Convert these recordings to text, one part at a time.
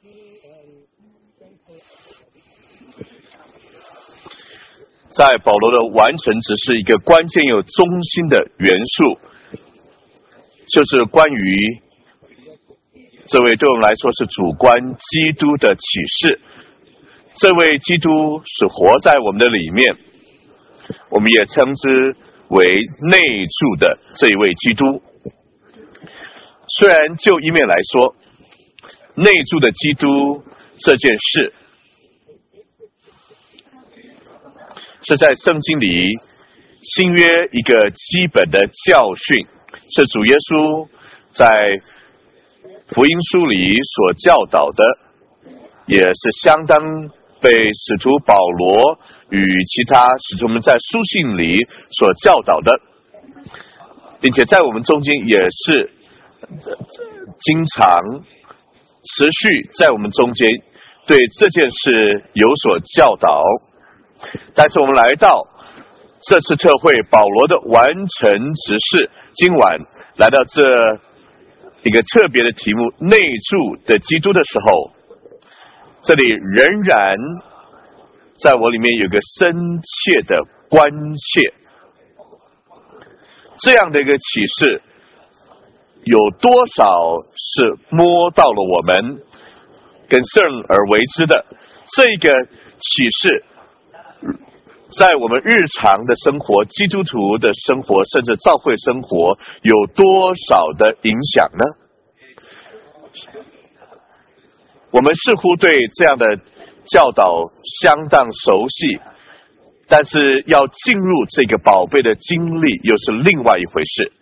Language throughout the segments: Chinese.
在保罗的完成只是一个关键又中心的元素，就是关于这位对我们来说是主观基督的启示。这位基督是活在我们的里面，我们也称之为内住的这一位基督。虽然就一面来说，内住的基督这件事是在圣经里新约一个基本的教训，是主耶稣在福音书里所教导的，也是相当被使徒保罗与其他使徒们在书信里所教导的，并且在我们中间也是经常持续在我们中间对这件事有所教导。但是我们来到这次特会保罗的完成执事，今晚来到这一个特别的题目内住的基督的时候，这里仍然在我里面有个深切的关切，这样的一个启示有多少是摸到了我们跟生而为之的，这个启示在我们日常的生活，基督徒的生活，甚至教会生活有多少的影响呢？我们似乎对这样的教导相当熟悉，但是要进入这个宝贝的经历又是另外一回事。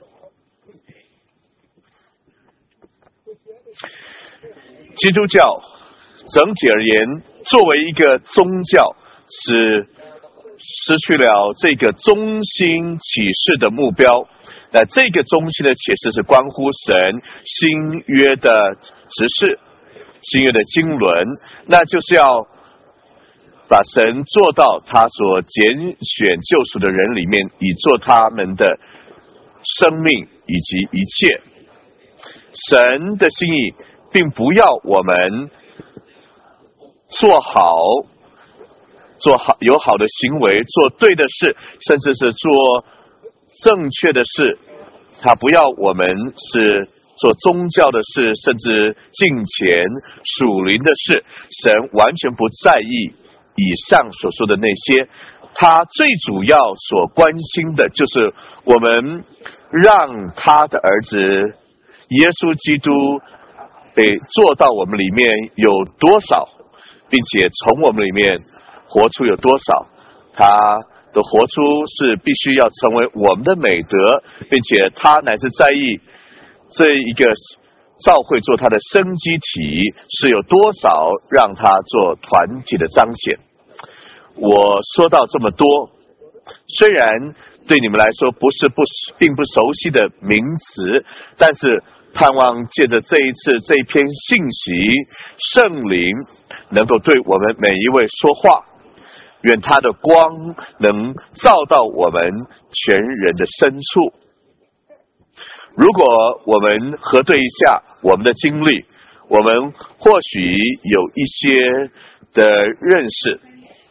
基督教整体而言，作为一个宗教，是失去了这个中心启示的目标。那这个中心的启示是关乎神新约的执事，新约的经纶，那就是要把神做到他所拣选救赎的人里面，以做他们的生命以及一切。神的心意并不要我们做好有好的行为，做对的事，甚至是做正确的事。他不要我们是做宗教的事，甚至敬虔属灵的事。神完全不在意以上所说的那些，他最主要所关心的就是我们让他的儿子耶稣基督做到我们里面有多少，并且从我们里面活出有多少。他的活出是必须要成为我们的美德，并且他乃是在意这一个教会做他的生机体是有多少，让他做团体的彰显。我说到这么多，虽然对你们来说并不熟悉的名词，但是盼望借着这一次这一篇信息，圣灵能够对我们每一位说话，愿他的光能照到我们全人的深处。如果我们核对一下我们的经历，我们或许有一些的认识，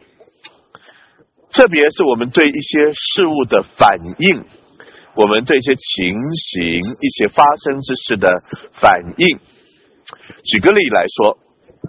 特别是我们对一些事物的反应，我们对一些情形一些发生之事的反应。举个例来说，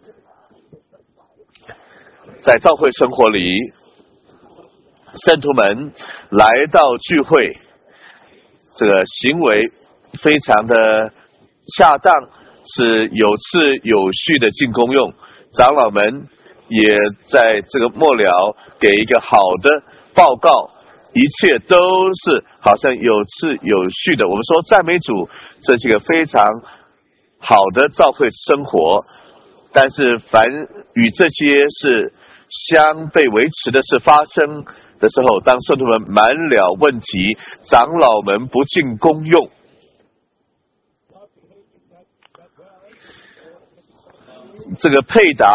在教会生活里，圣徒们来到聚会，这个行为非常的恰当，是有次有序的进功用，长老们也在这个末了给一个好的报告，一切都是好像有次有序的。我们说赞美主，这是一个非常好的教会生活，但是凡与这些是相被维持的事发生的时候，当圣徒们满了问题，长老们不尽功用，这个配搭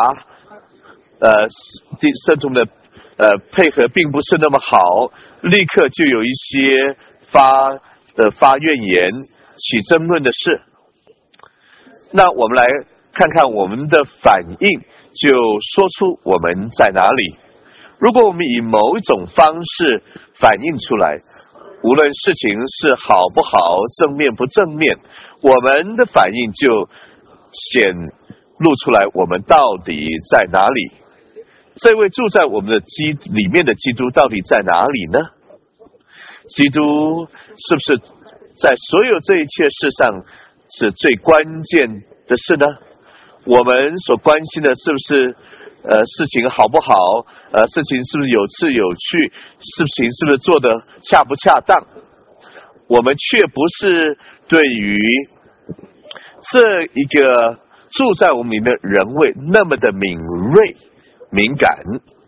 圣徒们的配合并不是那么好，立刻就有一些发怨言起争论的事。那我们来看看我们的反应，就说出我们在哪里。如果我们以某一种方式反应出来，无论事情是好不好，正面不正面，我们的反应就显露出来我们到底在哪里。这位住在我们的里面的基督到底在哪里呢？基督是不是在所有这一切事上是最关键的事呢？我们所关心的是不是事情好不好？事情是不是有趣有趣？事情是不是做得恰不恰当？我们却不是对于这一个住在我们里面的人位那么的敏锐敏感。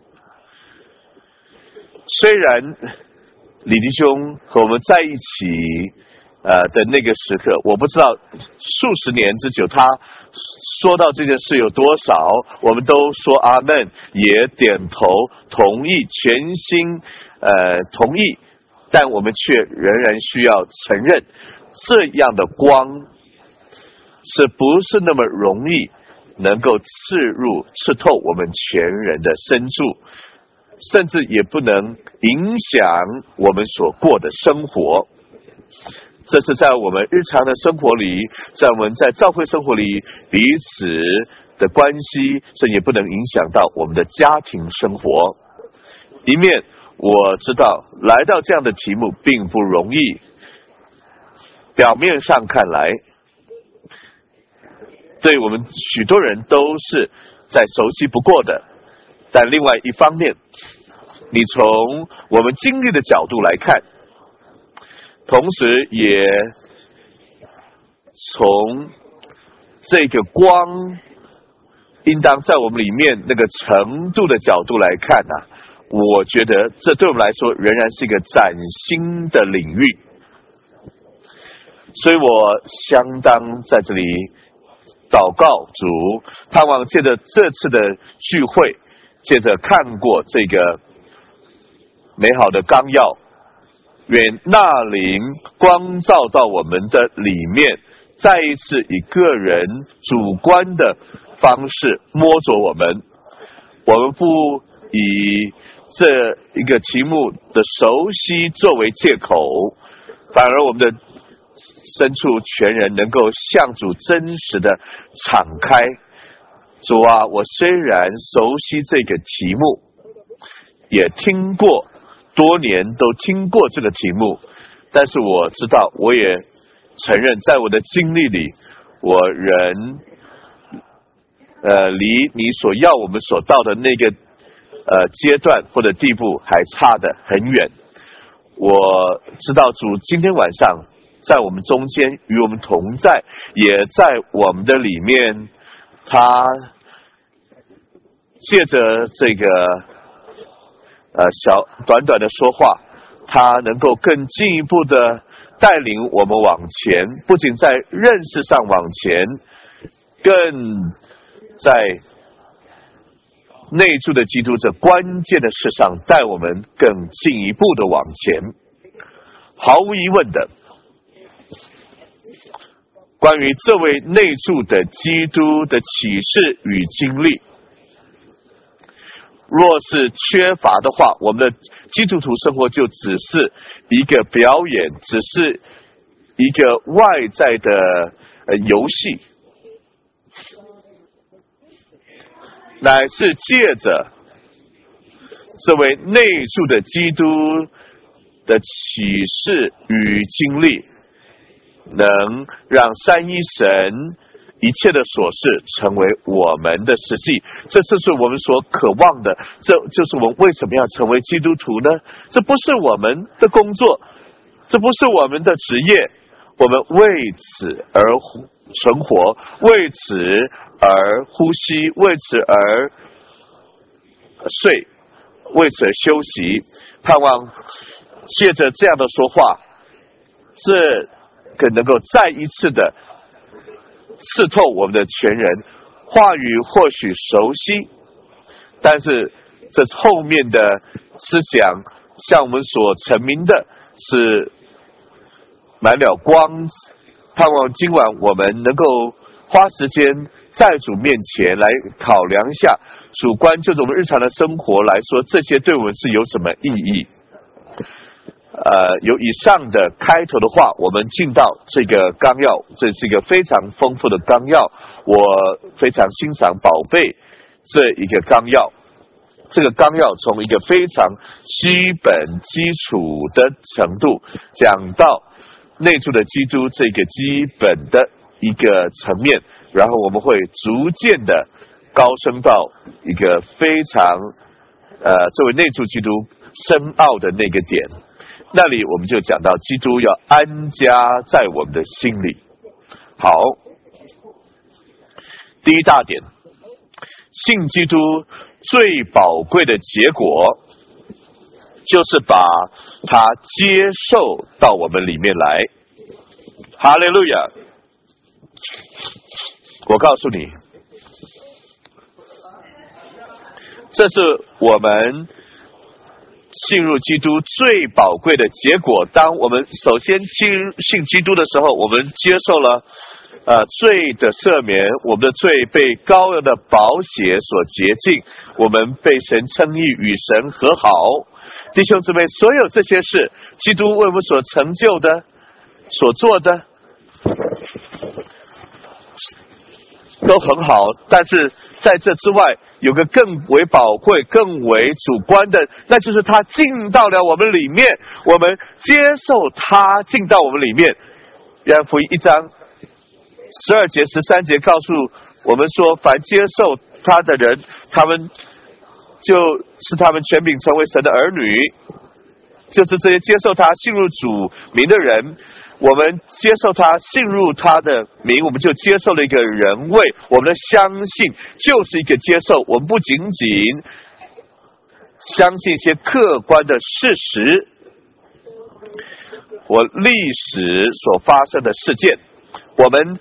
虽然李弟兄和我们在一起的那个时刻，我不知道数十年之久，他说到这件事有多少，我们都说阿们，也点头同意，全心同意，但我们却仍然需要承认，这样的光是不是那么容易能够刺透我们全人的深处，甚至也不能影响我们所过的生活。这是在我们日常的生活里，在我们在教会生活里彼此的关系，甚至也不能影响到我们的家庭生活。一面我知道来到这样的题目并不容易，表面上看来对我们许多人都是再熟悉不过的，但另外一方面，你从我们经历的角度来看，同时也从这个光应当在我们里面那个程度的角度来看我觉得这对我们来说仍然是一个崭新的领域。所以我相当在这里祷告主，盼望借着这次的聚会，借着看过这个美好的纲要，愿那灵光照到我们的里面，再一次以个人主观的方式摸着我们。我们不以这一个题目的熟悉作为借口，反而我们的深处全人能够向主真实的敞开。主啊，我虽然熟悉这个题目，也听过多年都听过这个题目，但是我知道，我也承认在我的经历里，我仍离你所要我们所到的那个阶段或者地步还差得很远。我知道主今天晚上在我们中间与我们同在，也在我们的里面，他借着这个短短的说话，他能够更进一步的带领我们往前，不仅在认识上往前，更在内住的基督这关键的事上带我们更进一步的往前。毫无疑问的，关于这位内住的基督的启示与经历，若是缺乏的话，我们的基督徒生活就只是一个表演，只是一个外在的游戏，乃是借着这位内住的基督的启示与经历，能让三一神一切的琐事成为我们的实际。这就是我们所渴望的，这就是我们为什么要成为基督徒呢？这不是我们的工作，这不是我们的职业，我们为此而存活，为此而呼吸，为此而睡，为此而休息。盼望借着这样的说话，这个能够再一次的刺透我们的全人。话语或许熟悉，但是这后面的思想向我们所陈明的是满了光。盼望今晚我们能够花时间在主面前来考量一下，主观就着我们日常的生活来说，这些对我们是有什么意义？有以上的开头的话，我们进到这个纲要，这是一个非常丰富的纲要，我非常欣赏宝贝这一个纲要。这个纲要从一个非常基本基础的程度讲到内住的基督这个基本的一个层面，然后我们会逐渐的高升到一个非常作为内住基督深奥的那个点，那里我们就讲到基督要安家在我们的心里。好，第一大点，信基督最宝贵的结果就是把它接受到我们里面来。哈利路亚！我告诉你，这是我们信入基督最宝贵的结果。当我们首先信基督的时候，我们接受了罪的赦免，我们的罪被羔羊的宝血所洁净，我们被神称义，与神和好。弟兄姊妹，所有这些事，基督为我们所成就的、所做的都很好，但是在这之外有个更为宝贵、更为主观的，那就是他进到了我们里面，我们接受他进到我们里面。约翰福音1章12节13节告诉我们说，凡接受他的人，他们就是他们权柄成为神的儿女，就是这些接受他信入主名的人。我们接受他信入他的名，我们就接受了一个人位，我们的相信就是一个接受，我们不仅仅相信一些客观的事实或历史所发生的事件，我们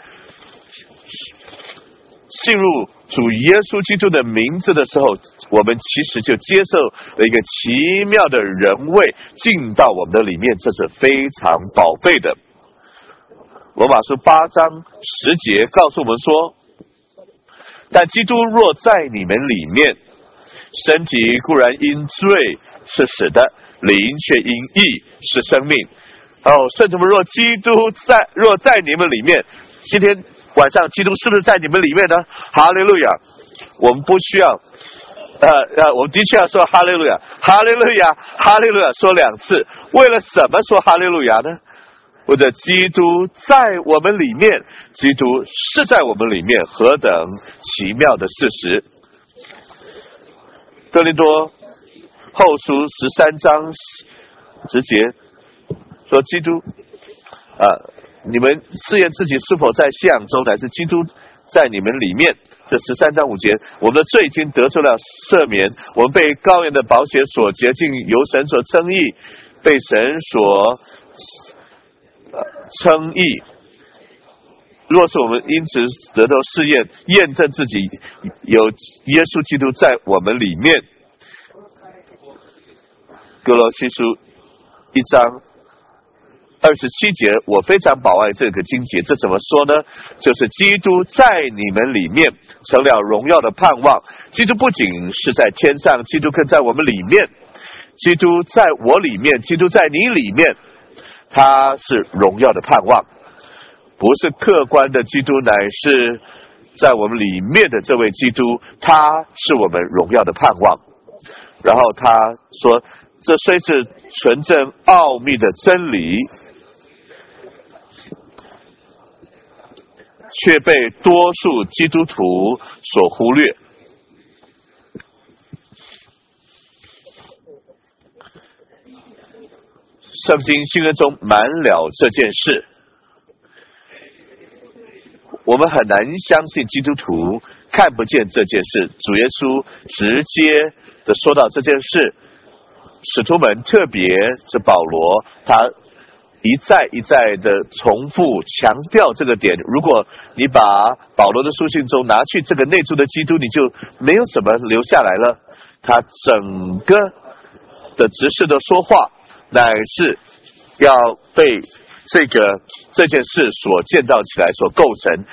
信入主耶稣基督的名字的时候，我们其实就接受了一个奇妙的人位进到我们的里面，这是非常宝贝的。罗马书8章10节告诉我们说，但基督若在你们里面，身体固然因罪是死的，灵却因义是生命。圣徒们，若在你们里面，今天晚上基督是不是在你们里面呢？哈利路亚！我们不需要我们的确要说哈利路亚，哈利路亚，哈利路亚，说2次。为了什么说哈利路亚呢？或者基督在我们里面，基督是在我们里面，何等奇妙的事实。哥林多后书13章10节说，基督你们试验自己是否在信仰中，乃是基督在你们里面。这13章5节，我们的罪已经得出了赦免，我们被羔羊的宝血所洁净，由神所称义，被神所称义。若是我们因此得到试验，验证自己有耶稣基督在我们里面。哥罗西书1章27节，我非常宝爱这个经节，这怎么说呢？就是基督在你们里面成了荣耀的盼望。基督不仅是在天上，基督更在我们里面。基督在我里面，基督在你里面，他是荣耀的盼望，不是客观的基督，乃是在我们里面的这位基督，他是我们荣耀的盼望。然后他说，这虽是纯正奥秘的真理，却被多数基督徒所忽略。圣经新约中满了这件事，我们很难相信基督徒看不见这件事。主耶稣直接的说到这件事，使徒们特别是保罗，他一再的重复强调这个点。如果你把保罗的书信中拿去这个内住的基督，你就没有什么留下来了。他整个的执事的说话，乃是要被这件事所建造起来，所构成。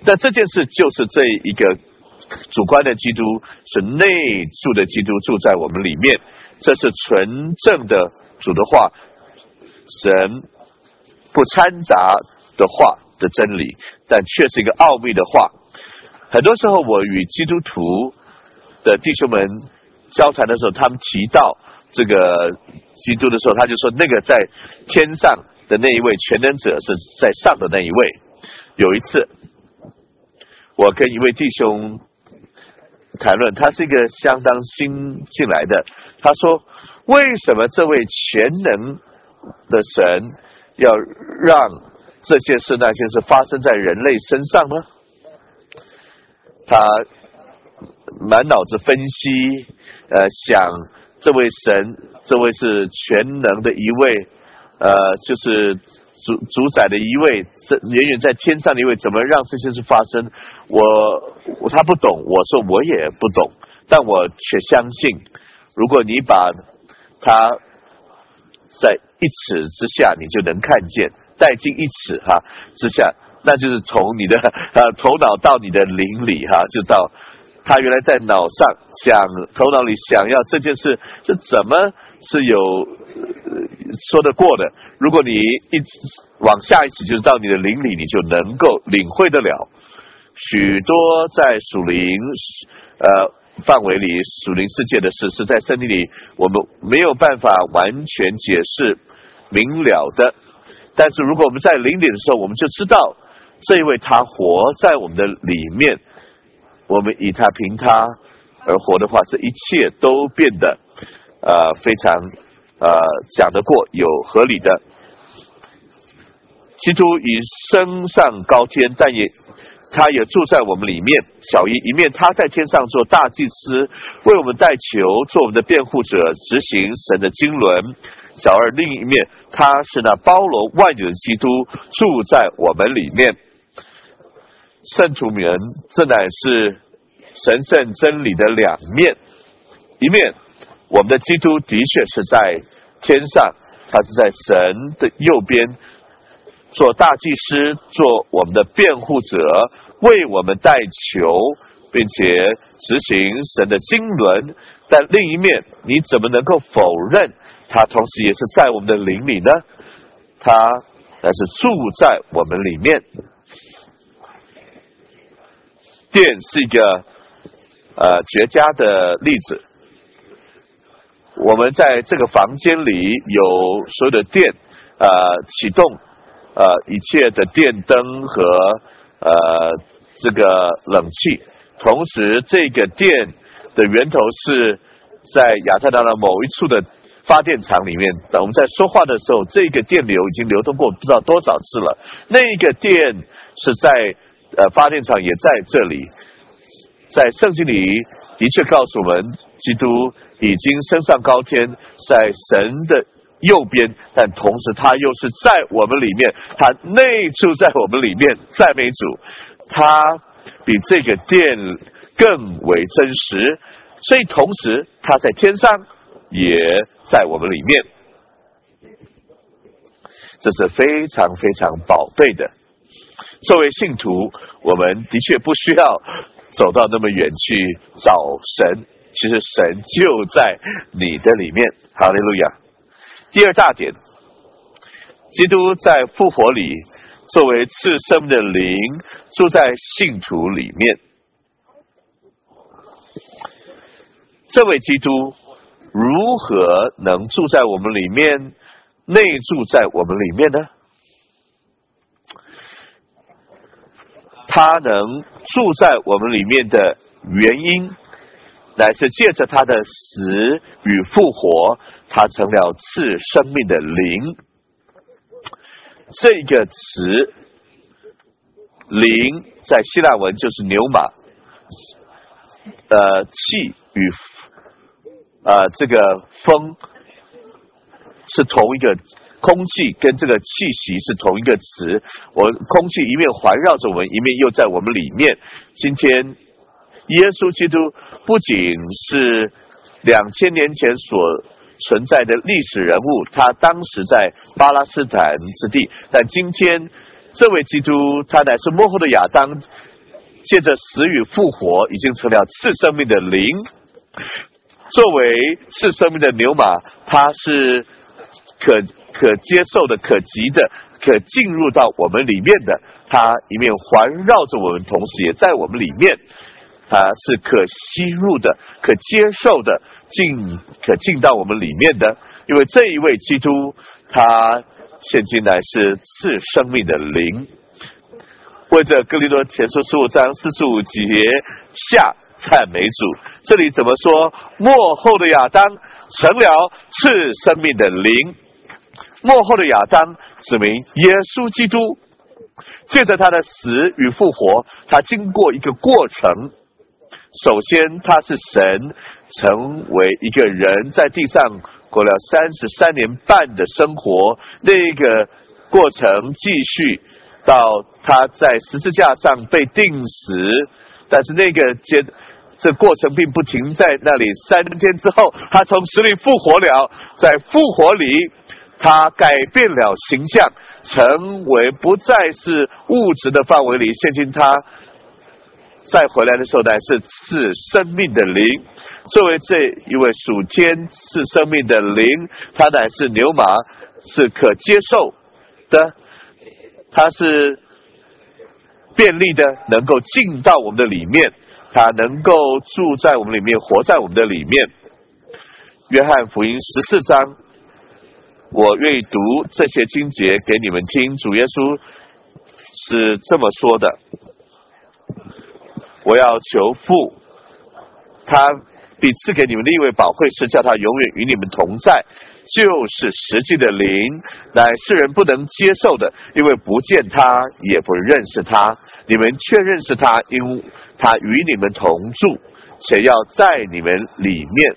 但这件事就是这一个主观的基督，是内住的基督住在我们里面，这是纯正的主的话，神不掺杂的话的真理，但却是一个奥秘的话。很多时候我与基督徒的弟兄们交谈的时候，他们提到这个基督的时候，他就说那个在天上的那一位全能者是在上的那一位。有一次我跟一位弟兄谈论，他是一个相当新进来的，他说为什么这位全能的神要让这些事那些事发生在人类身上呢？他满脑子分析，想这位神，这位是全能的一位，就是主宰的一位，远远在天上的一位，怎么让这些事发生？他不懂，我说我也不懂，但我却相信，如果你把他在一尺之下，你就能看见，带进一尺之下，那就是从你的头脑到你的灵里就到他原来在脑上头脑里想要这件事是怎么是有说得过的。如果你一往下一尺，就是到你的灵里，你就能够领会得了许多在属灵范围里属灵世界的事，是在圣经里我们没有办法完全解释明了的。但是如果我们在灵里的时候，我们就知道这一位他活在我们的里面，我们以他凭他而活的话，这一切都变得非常讲得过有合理的。基督已升上高天，但他也住在我们里面。小一面他在天上做大祭司，为我们代求，做我们的辩护者，执行神的经纶。小二另一面，他是那包罗万有的基督，住在我们里面。圣徒们，这乃是神圣真理的两面。一面，我们的基督的确是在天上，他是在神的右边做大祭司，做我们的辩护者，为我们代求，并且执行神的经纶。但另一面，你怎么能够否认他同时也是在我们的灵里呢？他乃是住在我们里面。殿是一个绝佳的例子。我们在这个房间里有所有的电启动一切的电灯和这个冷气，同时这个电的源头是在亚特兰大某一处的发电厂里面。我们在说话的时候，这个电流已经流通过不知道多少次了。那个电是在发电厂也在这里。在圣经里的确告诉我们，基督已经升上高天，在神的右边，但同时他又是在我们里面，他内住在我们里面。赞美主，他比这个殿更为真实，所以同时他在天上也在我们里面，这是非常非常宝贝的。作为信徒，我们的确不需要走到那么远去找神，其实神就在你的里面。哈利路亚。第二大点，基督在复活里作为赐生命的灵住在信徒里面。这位基督如何能住在我们里面，内住在我们里面呢？他能住在我们里面的原因，乃是借着他的死与复活，他成了赐生命的灵。这个词灵在希腊文就是牛马，气与这个风是同一个，空气跟这个气息是同一个词。空气一面环绕着我们，一面又在我们里面。今天耶稣基督不仅是2000年前所存在的历史人物，他当时在巴勒斯坦之地，但今天这位基督他乃是末后的亚当， 借着死与复活，已经成了赐生命的灵。作为赐生命的牛马，它是可接受的、可及的、可进入到我们里面的。它一面环绕着我们，同时也在我们里面。它是可吸入的、可接受的、可进到我们里面的。因为这一位基督，他现今乃是赐生命的灵。为着哥林多前书15章45节下赞美主。这里怎么说？末后的亚当成了赐生命的灵。末后的亚当指明耶稣基督，借着他的死与复活，他经过一个过程。首先他是神成为一个人，在地上过了33年半的生活，那个过程继续到他在十字架上被钉死。但是这过程并不停在那里，3天之后他从死里复活了。在复活里他改变了形象，成为不再是物质的范围里，现今他再回来的时候乃是赐生命的灵。作为这一位属天赐生命的灵，他乃是牛马，是可接受的，他是便利的，能够进到我们的里面，他能够住在我们里面，活在我们的里面。约翰福音14章，我愿意读这些经节给你们听。主耶稣是这么说的：我要求父，他必赐给你们的一位宝贵师，叫他永远与你们同在，就是实际的灵，乃世人不能接受的，因为不见他，也不认识他。你们却认识他，因为他与你们同住，且要在你们里面。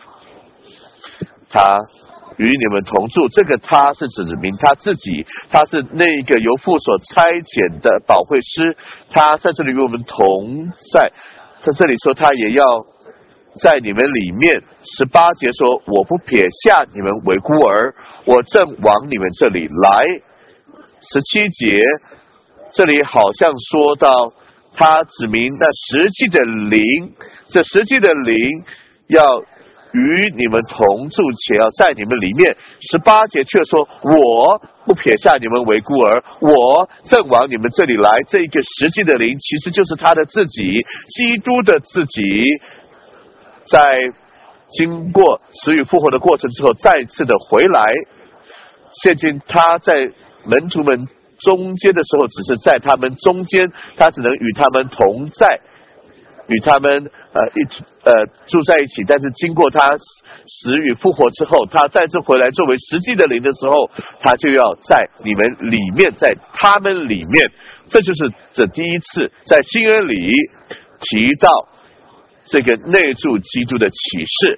他与你们同住，这个他是指明他自己，他是那个由父所差遣的保惠师，他在这里与我们同在。在这里说他也要在你们里面。18节说，我不撇下你们为孤儿，我正往你们这里来。17节这里好像说到他指明那实际的灵，这实际的灵要与你们同住，且要在你们里面。18节却说，我不撇下你们为孤儿，我正往你们这里来。这一个实际的灵其实就是他的自己，基督的自己，在经过死与复活的过程之后再次的回来。现今他在门徒们中间的时候，只是在他们中间，他只能与他们同在，与他们住在一起。但是经过他死与复活之后，他再次回来作为实际的灵的时候，他就要在你们里面，在他们里面。这就是这第一次在新约里提到这个内住基督的启示。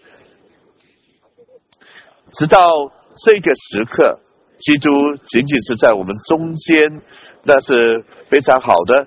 直到这个时刻，基督仅仅是在我们中间，那是非常好的。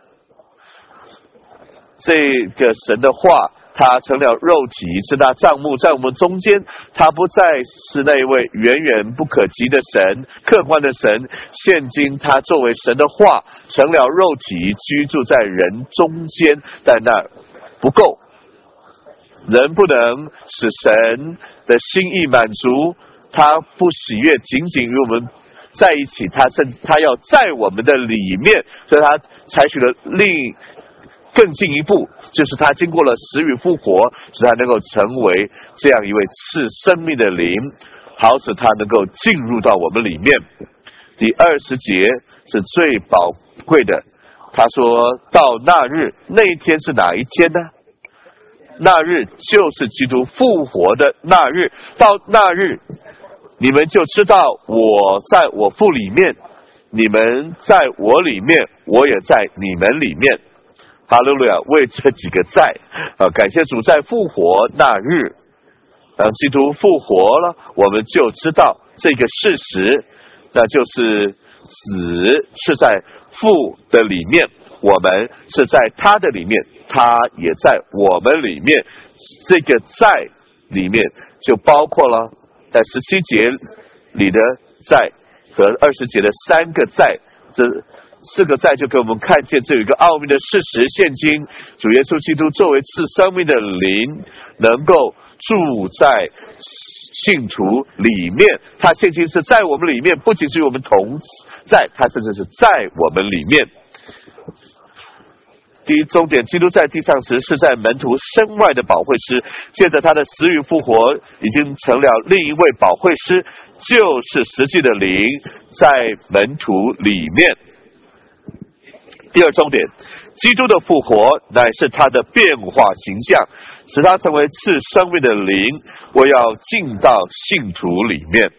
这个神的话，他成了肉体，是他帐幕在我们中间，他不再是那一位远远不可及的神，客观的神。现今他作为神的话成了肉体，居住在人中间，但那不够，人不能使神的心意满足，他不喜悦仅仅与我们在一起，他要在我们的里面，所以他采取了更进一步，就是他经过了死与复活，使他能够成为这样一位赐生命的灵，好使他能够进入到我们里面。第20节是最宝贵的，他说到那日，那一天是哪一天呢？那日就是基督复活的那日。到那日，你们就知道我在我父里面，你们在我里面，我也在你们里面。哈利路亚！为这几个在感谢主，在复活那日，基督复活了，我们就知道这个事实，那就是子是在父的里面，我们是在他的里面，他也在我们里面。这个在里面就包括了在17节里的在和20节的3个在，这 4个在就给我们看见这有一个奥秘的事实，现今主耶稣基督作为赐生命的灵，能够住在信徒里面。他现今是在我们里面，不仅是与我们同在，他甚至是在我们里面。第一终点，基督在地上时是在门徒身外的保惠师，借着他的死与复活，已经成了另一位保惠师，就是实际的灵在门徒里面。第二终点，基督的复活乃是他的变化形象，使他成为赐生命的灵，我要进到信徒里面。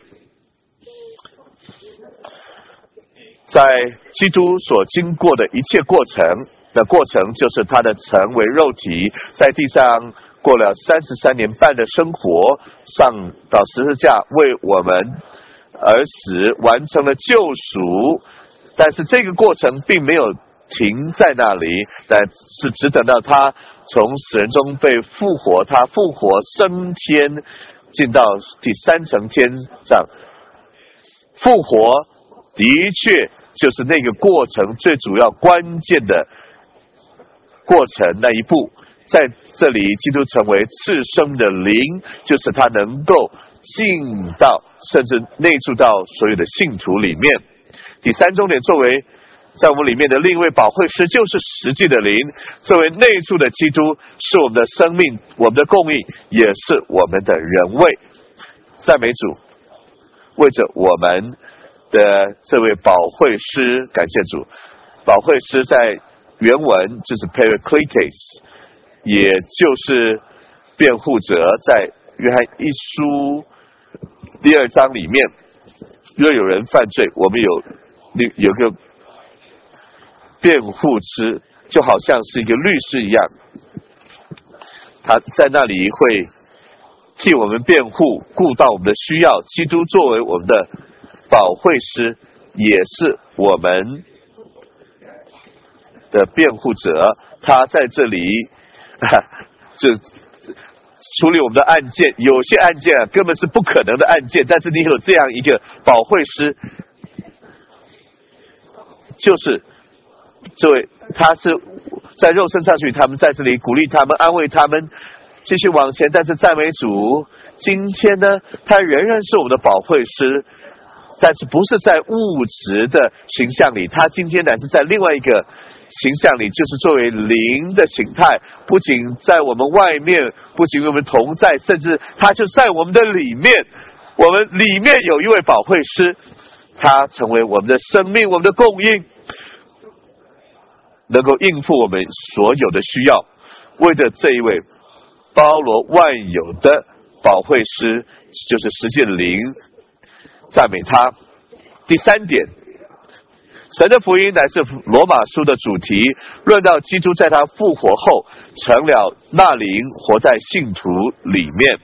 在基督所经过的一切过程的过程，就是他的成为肉体，在地上过了33年半的生活，上到十字架为我们而死，完成了救赎。但是这个过程并没有停在那里，但是只等到他从死人中被复活，他复活升天，进到第3层天上。复活的确就是那个过程最主要关键的过程那一步。在这里基督成为赐生的灵，就是他能够进到甚至内住到所有的信徒里面。第3终点，作为在我们里面的另一位保惠师，就是实际的灵，作为内住的基督，是我们的生命，我们的供应，也是我们的人位。赞美主，为着我们的这位保惠师感谢主。保惠师在原文就是 Parakletos， 也就是辩护者。在约翰一书第2章里面，若有人犯罪，我们有个辩护师，就好像是一个律师一样，他在那里会替我们辩护，顾到我们的需要。基督作为我们的保惠师，也是我们的辩护者，他在这里就处理我们的案件。有些案件根本是不可能的案件，但是你有这样一个保惠师，就是这位，他是在肉身上去，他们在这里鼓励他们，安慰他们，继续往前。但是赞美主，今天呢，他仍然是我们的保惠师，但是不是在物质的形象里，他今天乃是在另外一个形象里，就是作为灵的形态，不仅在我们外面，不仅与我们同在，甚至他就在我们的里面。我们里面有一位保惠师，他成为我们的生命，我们的供应，能够应付我们所有的需要。为着这一位包罗万有的保惠师，就是实际的灵，赞美他。第3点，神的福音乃是罗马书的主题，论到基督在他复活后成了那灵，活在信徒里面。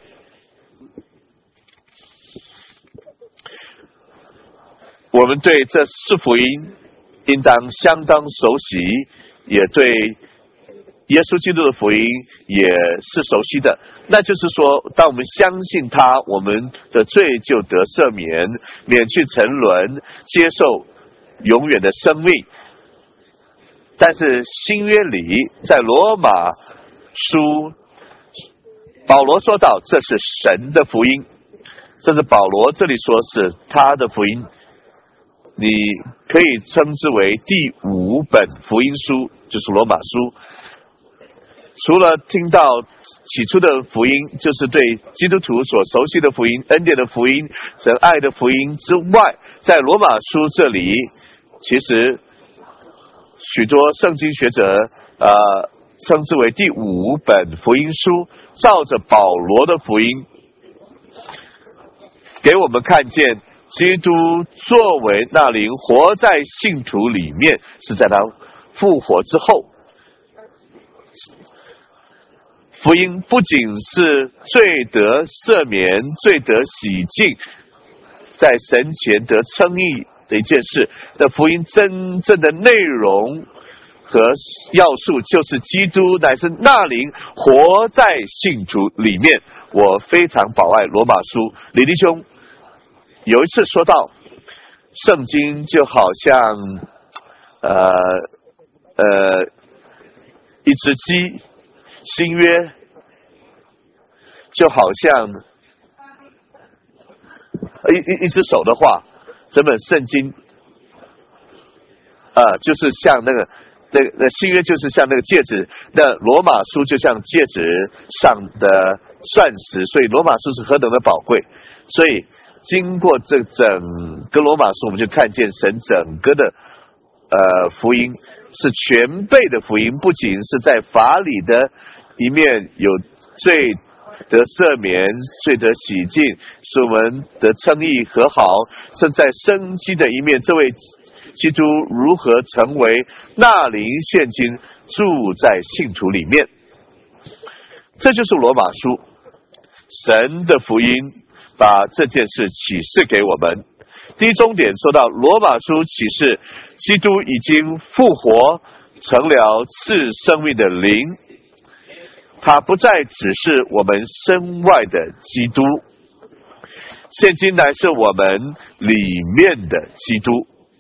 我们对这4福音应当相当熟悉，也对耶稣基督的福音也是熟悉的。那就是说，当我们相信他，我们的罪就得赦免，免去沉沦，接受永远的生命。但是新约里，在罗马书，保罗说到这是神的福音，甚至保罗这里说是他的福音，你可以称之为第5本福音书，就是罗马书。除了听到起初的福音，就是对基督徒所熟悉的福音，恩典的福音，神爱的福音之外，在罗马书这里，其实许多圣经学者称之为第5本福音书，照着保罗的福音，给我们看见基督作为那灵，活在信徒里面，是在他复活之后。福音不仅是罪得赦免、罪得洗净，在神前得称义的一件事，那福音真正的内容和要素，就是基督乃是那灵，活在信徒里面。我非常宝爱罗马书，李弟兄有一次说到，圣经就好像一只鸡，新约就好像一只手的话，整本圣经就是像那个新约就是像那个戒指，那罗马书就像戒指上的钻石，所以罗马书是何等的宝贵。所以经过这整个罗马书，我们就看见神整个的福音是全备的福音，不仅是在法理的一面有罪得赦免，罪得洗净，使我们得称义和好，甚至在生机的一面，这位基督如何成为那灵现今住在信徒里面。这就是罗马书，神的福音把这件事启示给我们。第一重点说到罗马书启示基督已经复活，成了赐生命的灵，他不再只是我们身外的基督，现今乃是我们里面的基督。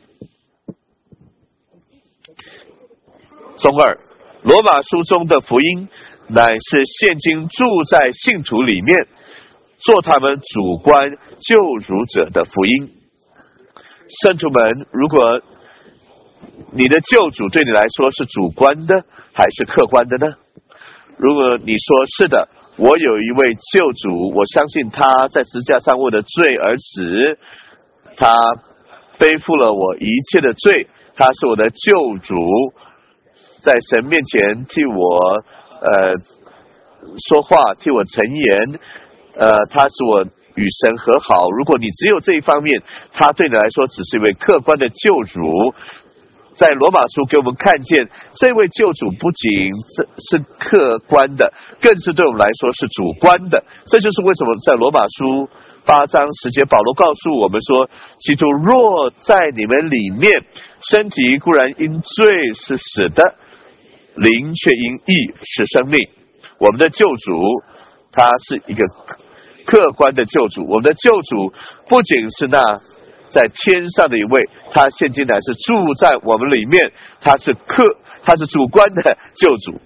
中二，罗马书中的福音乃是现今住在信徒里面，做他们主观救赎者的福音。圣徒们，如果你的救主对你来说是主观的还是客观的呢？如果你说是的，我有一位救主，我相信他在十字架上为我的罪而死，他背负了我一切的罪，他是我的救主，在神面前替我说话，替我陈言，他是我与神和好。如果你只有这一方面，他对你来说只是一位客观的救主。在罗马书给我们看见，这位救主不仅是客观的，更是对我们来说是主观的。这就是为什么在罗马书8章10节，保罗告诉我们说，基督若在你们里面，身体固然因罪是死的，灵却因义是生命。我们的救主他是一个客观的救主，我们的救主不仅是那在天上的一位，他现今乃是住在我们里面，他是主观的救主。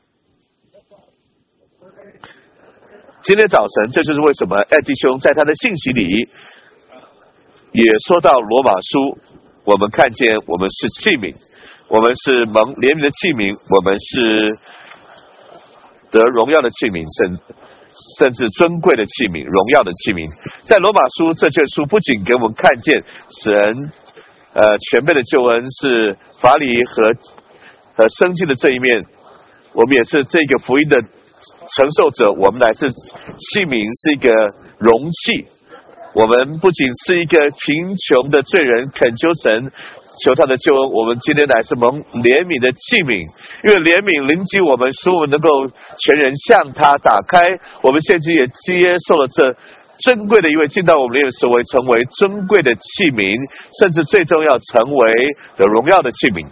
今天早晨，这就是为什么艾弟兄在他的信息里也说到罗马书，我们看见我们是器皿，我们是蒙怜悯的器皿，我们是得荣耀的器皿，甚至尊贵的器皿，荣耀的器皿。在罗马书这卷书不仅给我们看见神全备的救恩是法理和生机的这一面，我们也是这个福音的承受者，我们乃是器皿，是一个容器。我们不仅是一个贫穷的罪人，恳求神求他的救恩，我们今天乃是蒙怜悯的器皿，因为怜悯临及我们，使我们能够全人向他打开。我们现今也接受了这珍贵的一位进到我们里面，成为尊贵的器皿，甚至最终要成为的荣耀的器皿。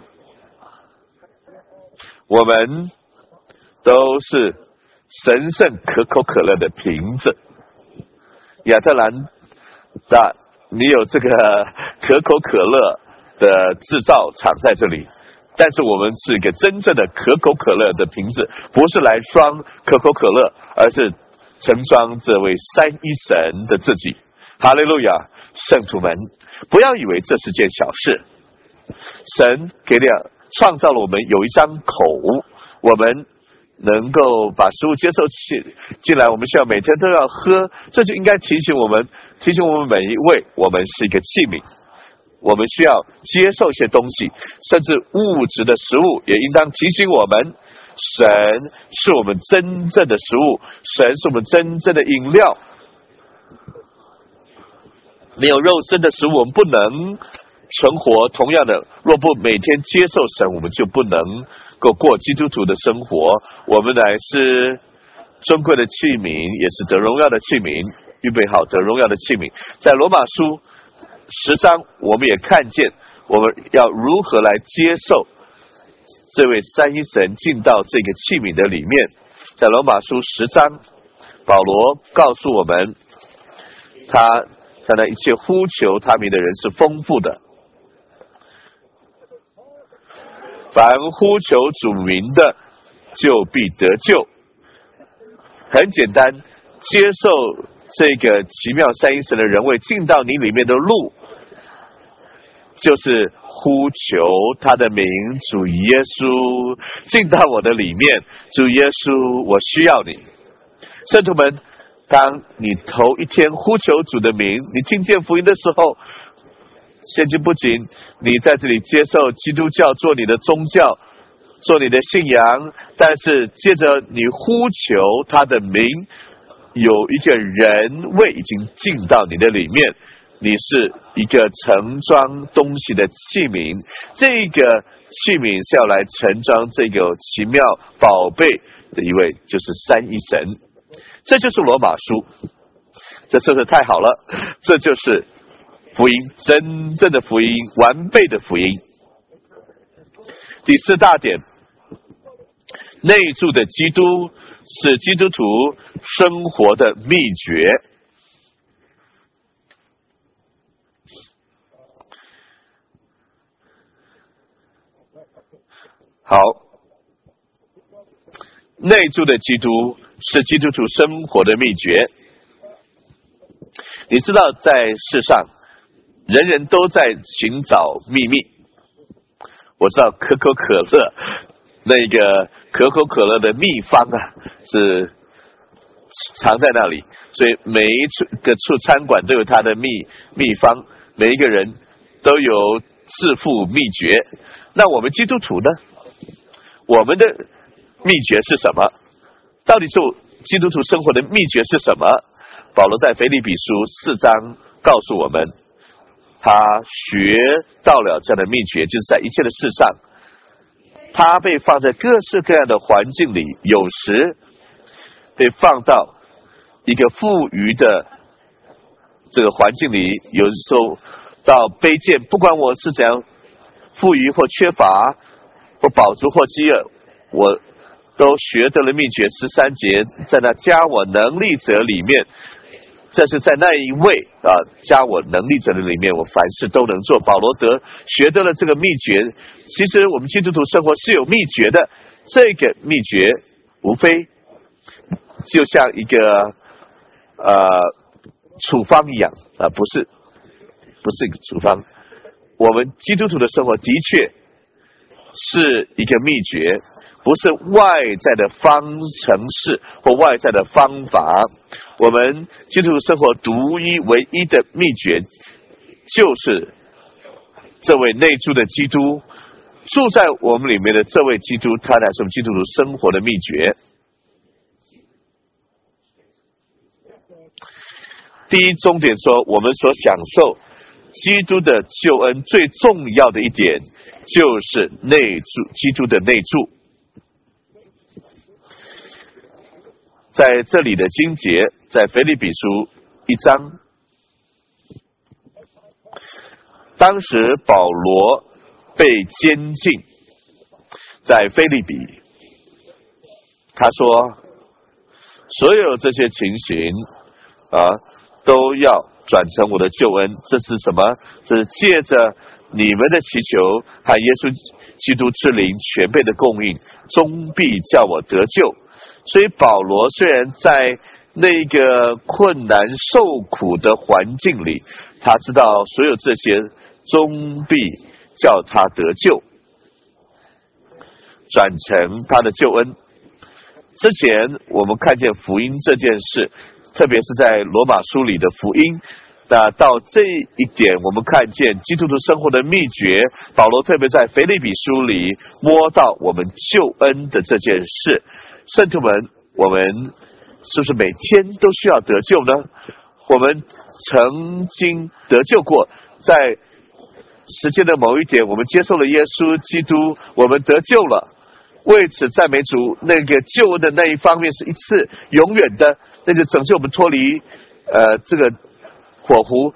我们都是神圣可口可乐的瓶子。亚特兰大，你有这个可口可乐的制造厂在这里，但是我们是一个真正的可口可乐的瓶子，不是来装可口可乐，而是盛装这位三一神的自己。哈利路亚！圣徒们，不要以为这是件小事，神创造了我们有一张口，我们能够把食物接受进来，我们需要每天都要喝，这就应该提醒我们每一位，我们是一个器皿，我们需要接受一些东西，甚至物质的食物也应当提醒我们，神是我们真正的食物，神是我们真正的饮料。没有肉身的食物我们不能存活，同样的，若不每天接受神，我们就不能够过基督徒的生活。我们乃是尊贵的器皿，也是得荣耀的器皿，预备好得荣耀的器皿。在罗马书10章，我们也看见我们要如何来接受这位三一神进到这个器皿的里面。在罗马书10章，保罗告诉我们，他那一切呼求他名的人是丰富的。 凡呼求主名的，就必得救。很简单，接受这个奇妙三一神的人位进到你里面的路，就是呼求他的名，主耶稣进到我的里面，主耶稣，我需要你。圣徒们，当你头一天呼求主的名，你听见福音的时候，现今不仅你在这里接受基督教做你的宗教，做你的信仰，但是接着你呼求他的名，有一个人位已经进到你的里面，你是一个盛装东西的器皿，这个器皿是要来盛装这个奇妙宝贝的一位，就是三一神。这就是罗马书，这是不是太好了？这就是福音，真正的福音，完备的福音。第四大点，内住的基督是基督徒生活的秘诀。好，内住的基督是基督徒生活的秘诀。你知道，在世上人人都在寻找秘密。我知道可口可乐，那个可口可乐的秘方啊，是藏在那里，所以每一个餐馆都有它的秘方，每一个人都有致富秘诀。那我们基督徒呢？我们的秘诀是什么？到底是基督徒生活的秘诀是什么？保罗在腓立比书4章告诉我们，他学到了这样的秘诀，就是在一切的事上，他被放在各式各样的环境里，有时被放到一个富裕的这个环境里，有时候到卑贱，不管我是怎样富裕或缺乏，或饱足或饥饿，我都学得了秘诀。13节，在那加我能力者里面，这是在那一位加我能力者的里面，我凡事都能做。保罗学得了这个秘诀。其实我们基督徒生活是有秘诀的，这个秘诀无非就像一个处方一样不是一个处方。我们基督徒的生活的确是一个秘诀，不是外在的方程式或外在的方法。我们基督徒生活独一唯一的秘诀，就是这位内住的基督，住在我们里面的这位基督，他乃是我们基督徒生活的秘诀。第一重点说，我们所享受基督的救恩最重要的一点，就是内住，基督的内住。在这里的经节，在腓立比书1章，当时保罗被监禁在腓立比，他说所有这些情形都要转成我的救恩。这是什么？这是借着你们的祈求和耶稣基督之灵全备的供应，终必叫我得救。所以保罗虽然在那个困难受苦的环境里，他知道所有这些终必叫他得救，转成他的救恩。之前我们看见福音这件事，特别是在罗马书里的福音，那到这一点我们看见基督徒生活的秘诀，保罗特别在腓立比书里摸到我们救恩的这件事。圣徒们，我们是不是每天都需要得救呢？我们曾经得救过，在时间的某一点，我们接受了耶稣基督，我们得救了，为此赞美主。那个救恩的那一方面是一次永远的，那个拯救我们脱离这个火湖，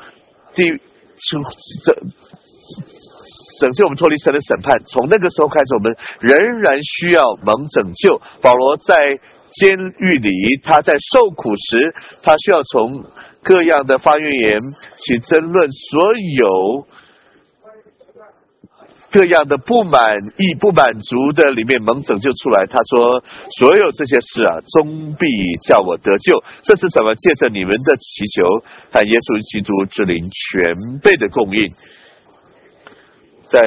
拯救我们脱离神的审判。从那个时候开始，我们仍然需要蒙拯救。保罗在监狱里，他在受苦时，他需要从各样的发言员起争论所有各样的不满意、不满足的里面蒙拯救出来。他说：“所有这些事啊，终必叫我得救。”这是什么？借着你们的祈求和耶稣基督之灵全备的供应。在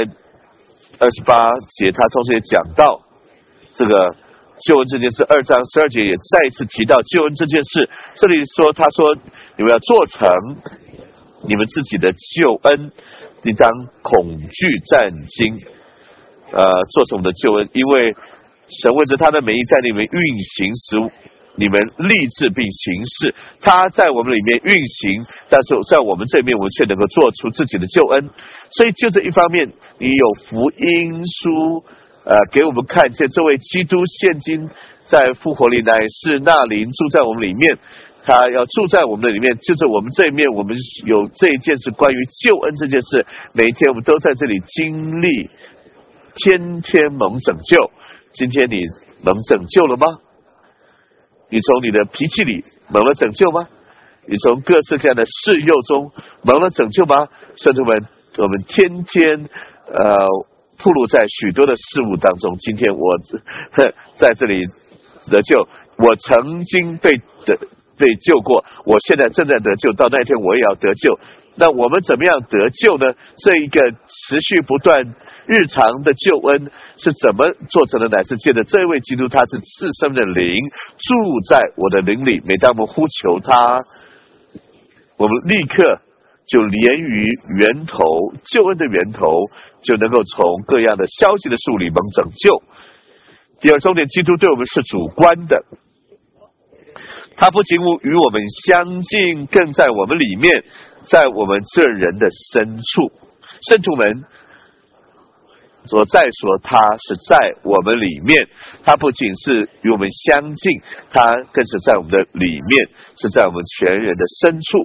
28节，他同时也讲到这个救恩这件事。2章12节也再一次提到救恩这件事。这里说，他说：“你们要做成你们自己的救恩，你当恐惧战惊。”做成我们的救恩，因为神为着他的美意在你们运行，使你们立志并行事。他在我们里面运行，但是在我们这边，我们却能够做出自己的救恩。所以就这一方面，你有福音书给我们看见这位基督现今在复活里乃是那灵住在我们里面，他要住在我们的里面。就是我们这一面，我们有这一件事，关于救恩这件事，每一天我们都在这里经历，天天蒙拯救。今天你蒙拯救了吗？你从你的脾气里蒙了拯救吗？你从各式各样的试诱中蒙了拯救吗？圣徒们，我们天天暴露在许多的事物当中。今天我在这里得救，我曾经被救过，我现在正在得救，到那天我也要得救。那我们怎么样得救呢？这一个持续不断日常的救恩是怎么做成的？乃是借着这位基督，他是自身的灵住在我的灵里。每当我们呼求他，我们立刻就连于源头，救恩的源头，就能够从各样的消极的事物里蒙拯救。第二重点，基督对我们是主观的，他不仅与我们相近，更在我们里面，在我们这人的深处。圣徒们所再说，他是在我们里面，他不仅是与我们相近，他更是在我们的里面，是在我们全人的深处。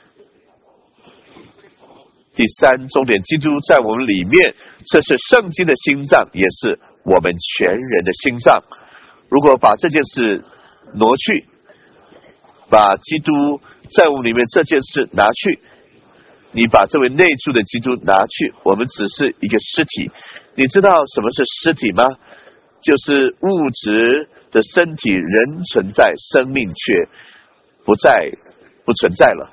第三重点，基督在我们里面，这是圣经的心脏，也是我们全人的心脏。如果把这件事挪去，把基督在我们里面这件事拿去，你把这位内住的基督拿去，我们只是一个尸体。你知道什么是尸体吗？就是物质的身体仍存在，生命却不存在了。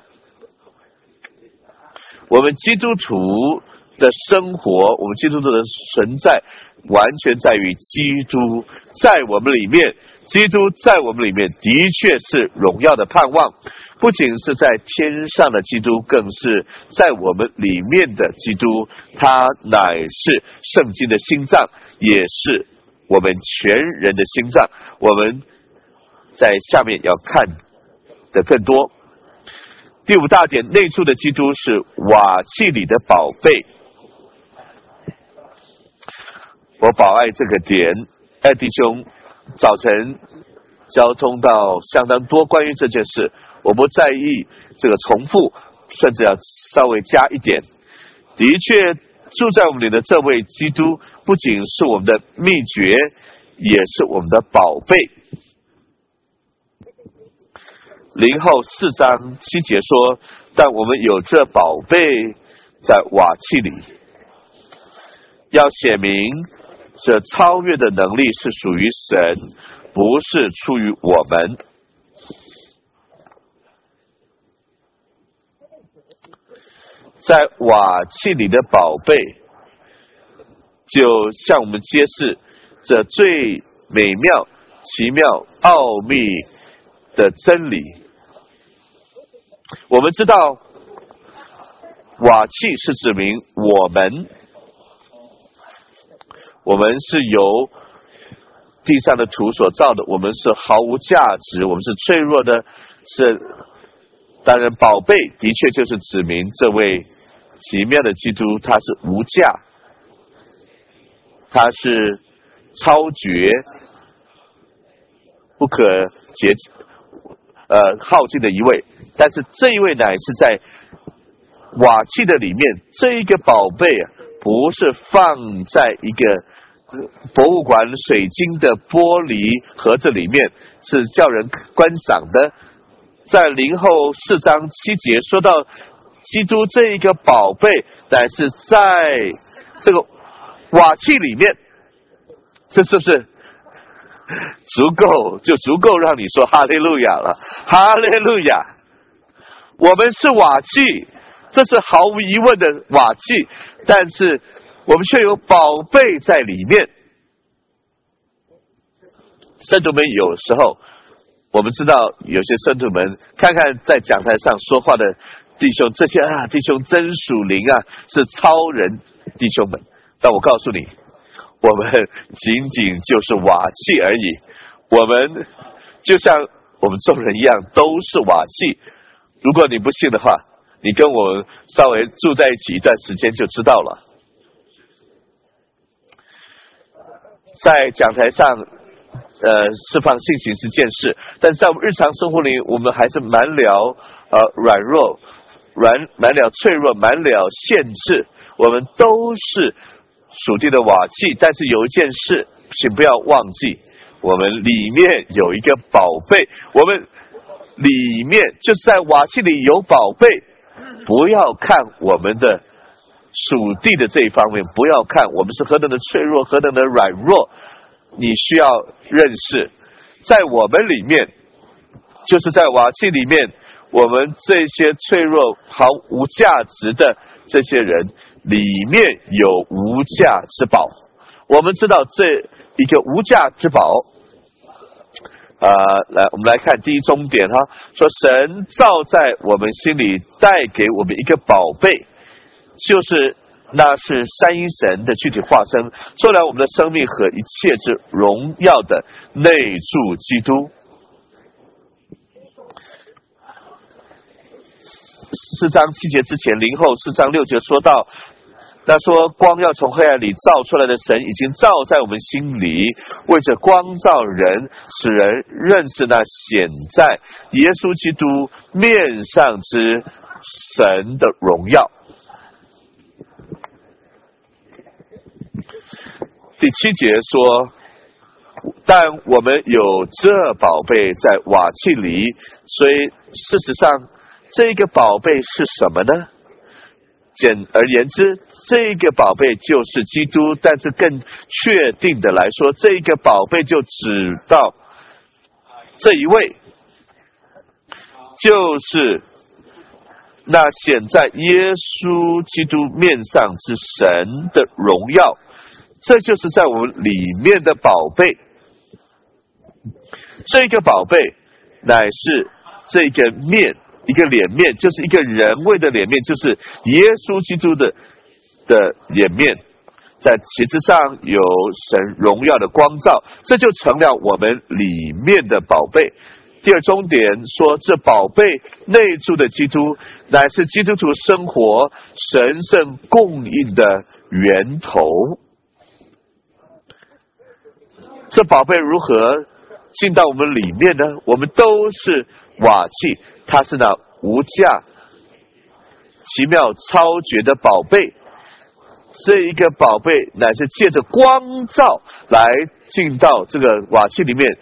我们基督徒的生活，我们基督徒的存在，完全在于基督在我们里面。基督在我们里面的确是荣耀的盼望，不仅是在天上的基督，更是在我们里面的基督。他乃是圣经的心脏，也是我们全人的心脏。我们在下面要看的更多。第五大点，内住的基督是瓦器里的宝贝。我宝爱这个点，弟兄早晨交通到相当多关于这件事，我不在意这个重复，甚至要稍微加一点。的确，住在我们里的这位基督，不仅是我们的秘诀，也是我们的宝贝。0后4章7节说，但我们有这宝贝在瓦器里，要显明这超越的能力是属于神，不是出于我们。在瓦器里的宝贝，就向我们揭示这最美妙、奇妙、奥秘的真理。我们知道，瓦器是指明我们是由地上的土所造的，我们是毫无价值，我们是脆弱的，当然宝贝的确就是指明这位奇妙的基督，他是无价，他是超绝不可耗尽的一位。但是这一位乃是在瓦器的里面，这一个宝贝不是放在一个博物馆水晶的玻璃盒子里面，是叫人观赏的。在0后4章7节说到，基督这一个宝贝乃是在这个瓦器里面，这是不是足够让你说哈利路亚了？哈利路亚！我们是瓦器，这是毫无疑问的瓦器，但是我们却有宝贝在里面。圣徒们有时候，我们知道有些圣徒们看看在讲台上说话的弟兄，这些弟兄真属灵是超人弟兄们。但我告诉你，我们仅仅就是瓦器而已，我们就像我们众人一样，都是瓦器。如果你不信的话，你跟我稍微住在一起一段时间就知道了。在讲台上释放信息是件事，但是在我们日常生活里，我们还是满了软弱，满了脆弱，满了限制。我们都是属地的瓦器，但是有一件事，请不要忘记，我们里面有一个宝贝，我们里面就是在瓦器里有宝贝。不要看我们的属地的这一方面，不要看我们是何等的脆弱，何等的软弱。你需要认识，在我们里面，就是在瓦器里面，我们这些脆弱毫无价值的这些人里面有无价之宝。我们知道这一个无价之宝我们来看第一重点说神造在我们心里，带给我们一个宝贝，就是那是三一神的具体化身，做了我们的生命和一切之荣耀的内住基督。4章7节之前，零后4章6节说到，那说光要从黑暗里照出来的神已经照在我们心里，为着光照人，使人认识那显在耶稣基督面上之神的荣耀。第7节说，但我们有这宝贝在瓦器里，所以事实上这个宝贝是什么呢？简而言之，这个宝贝就是基督，但是更确定的来说，这个宝贝就指到这一位，就是那显在耶稣基督面上之神的荣耀，这就是在我们里面的宝贝。这个宝贝乃是这个面，一个脸面，就是一个人位的脸面，就是耶稣基督的脸面，在其之上有神荣耀的光照，这就成了我们里面的宝贝。第二重点说，这宝贝内住的基督，乃是基督徒生活神圣供应的源头。这宝贝如何进到我们里面呢？我们都是瓦器，它是那无价奇妙超绝的宝贝。这一个宝贝乃是借着光照来进到这个瓦器里面。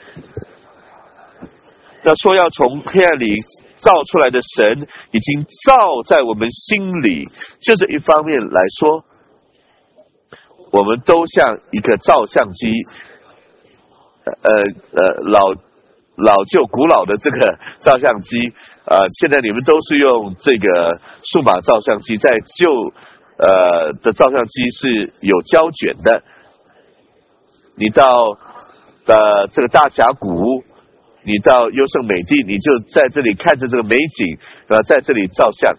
那说要从黑暗里照出来的神已经照在我们心里，就这一方面来说，我们都像一个照相机，老旧古老的这个照相机，现在你们都是用这个数码照相机，在旧的照相机是有胶卷的。你到这个大峡谷，你到优胜美地，你就在这里看着这个美景，在这里照相。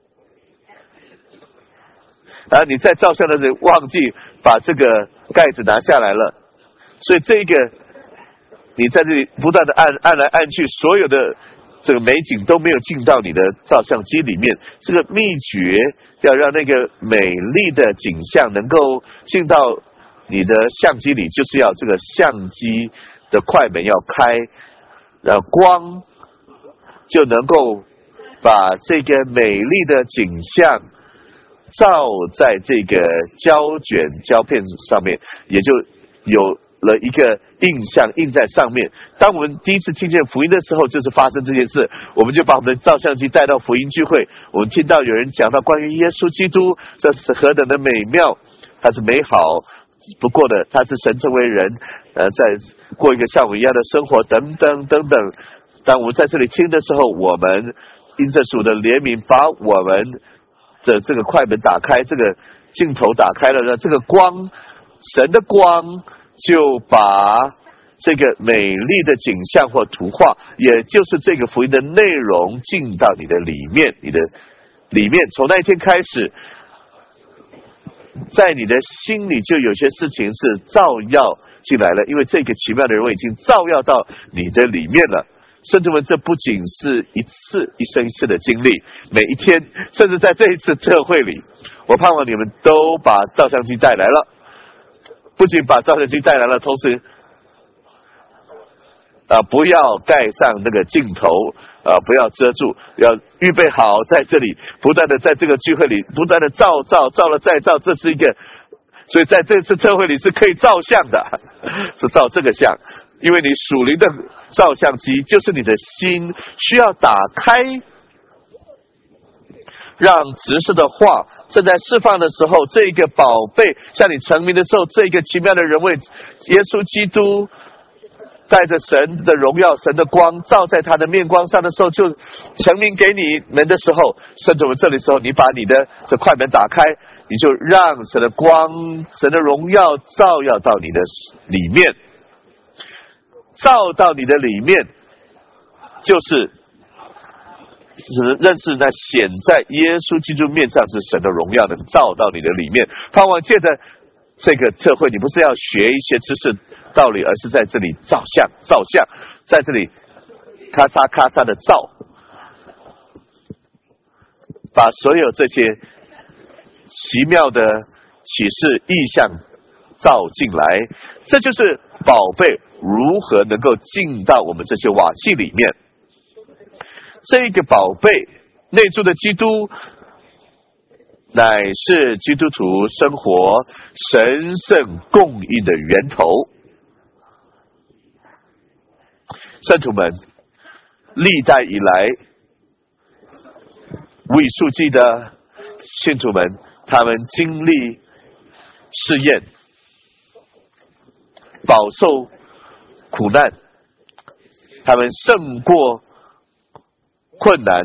你在照相的时候忘记把这个盖子拿下来了，所以这个你在这里不断的按来按去，所有的这个美景都没有进到你的照相机里面。这个秘诀要让那个美丽的景象能够进到你的相机里，就是要这个相机的快门要开，光就能够把这个美丽的景象照在这个胶片上面，也就有了一个印象印在上面。当我们第一次听见福音的时候，就是发生这件事，我们就把我们的照相机带到福音聚会，我们听到有人讲到关于耶稣基督，这是何等的美妙， 它是美好不过的，它是神成为人在过一个像我们一样的生活等等等等。当我们在这里听的时候，我们因着主的怜悯，把我们的这个快门打开，这个镜头打开了呢，这个光，神的光就把这个美丽的景象或图画，也就是这个福音的内容进到你的里面，你的里面。从那一天开始，在你的心里就有些事情是照耀进来了，因为这个奇妙的人物已经照耀到你的里面了。圣徒们，这不仅是一生一次的经历，每一天，甚至在这一次特会里，我盼望你们都把照相机带来了，不仅把照相机带来了，同时不要盖上那个镜头，不要遮住，要预备好在这里不断的在这个聚会里不断的照了再照，这是一个，所以在这次特会里是可以照相的，是照这个相。因为你属灵的照相机就是你的心需要打开，让执事的话正在释放的时候，这一个宝贝向你成名的时候，这一个奇妙的人为耶稣基督带着神的荣耀神的光照在他的面光上的时候，就成名给你们的时候，圣徒们这里的时候，你把你的这快门打开，你就让神的光神的荣耀照耀到你的里面，照到你的里面，就是认识那显在耶稣基督面上是神的荣耀，能照到你的里面。盼望借着这个特会，你不是要学一些知识道理，而是在这里照相，在这里咔嚓咔嚓的照，把所有这些奇妙的启示意象照进来，这就是宝贝如何能够进到我们这些瓦器里面。这个宝贝内住的基督乃是基督徒生活神圣供应的源头。圣徒们，历代以来无以数计的信徒们，他们经历试验，饱受苦难，他们胜过困难，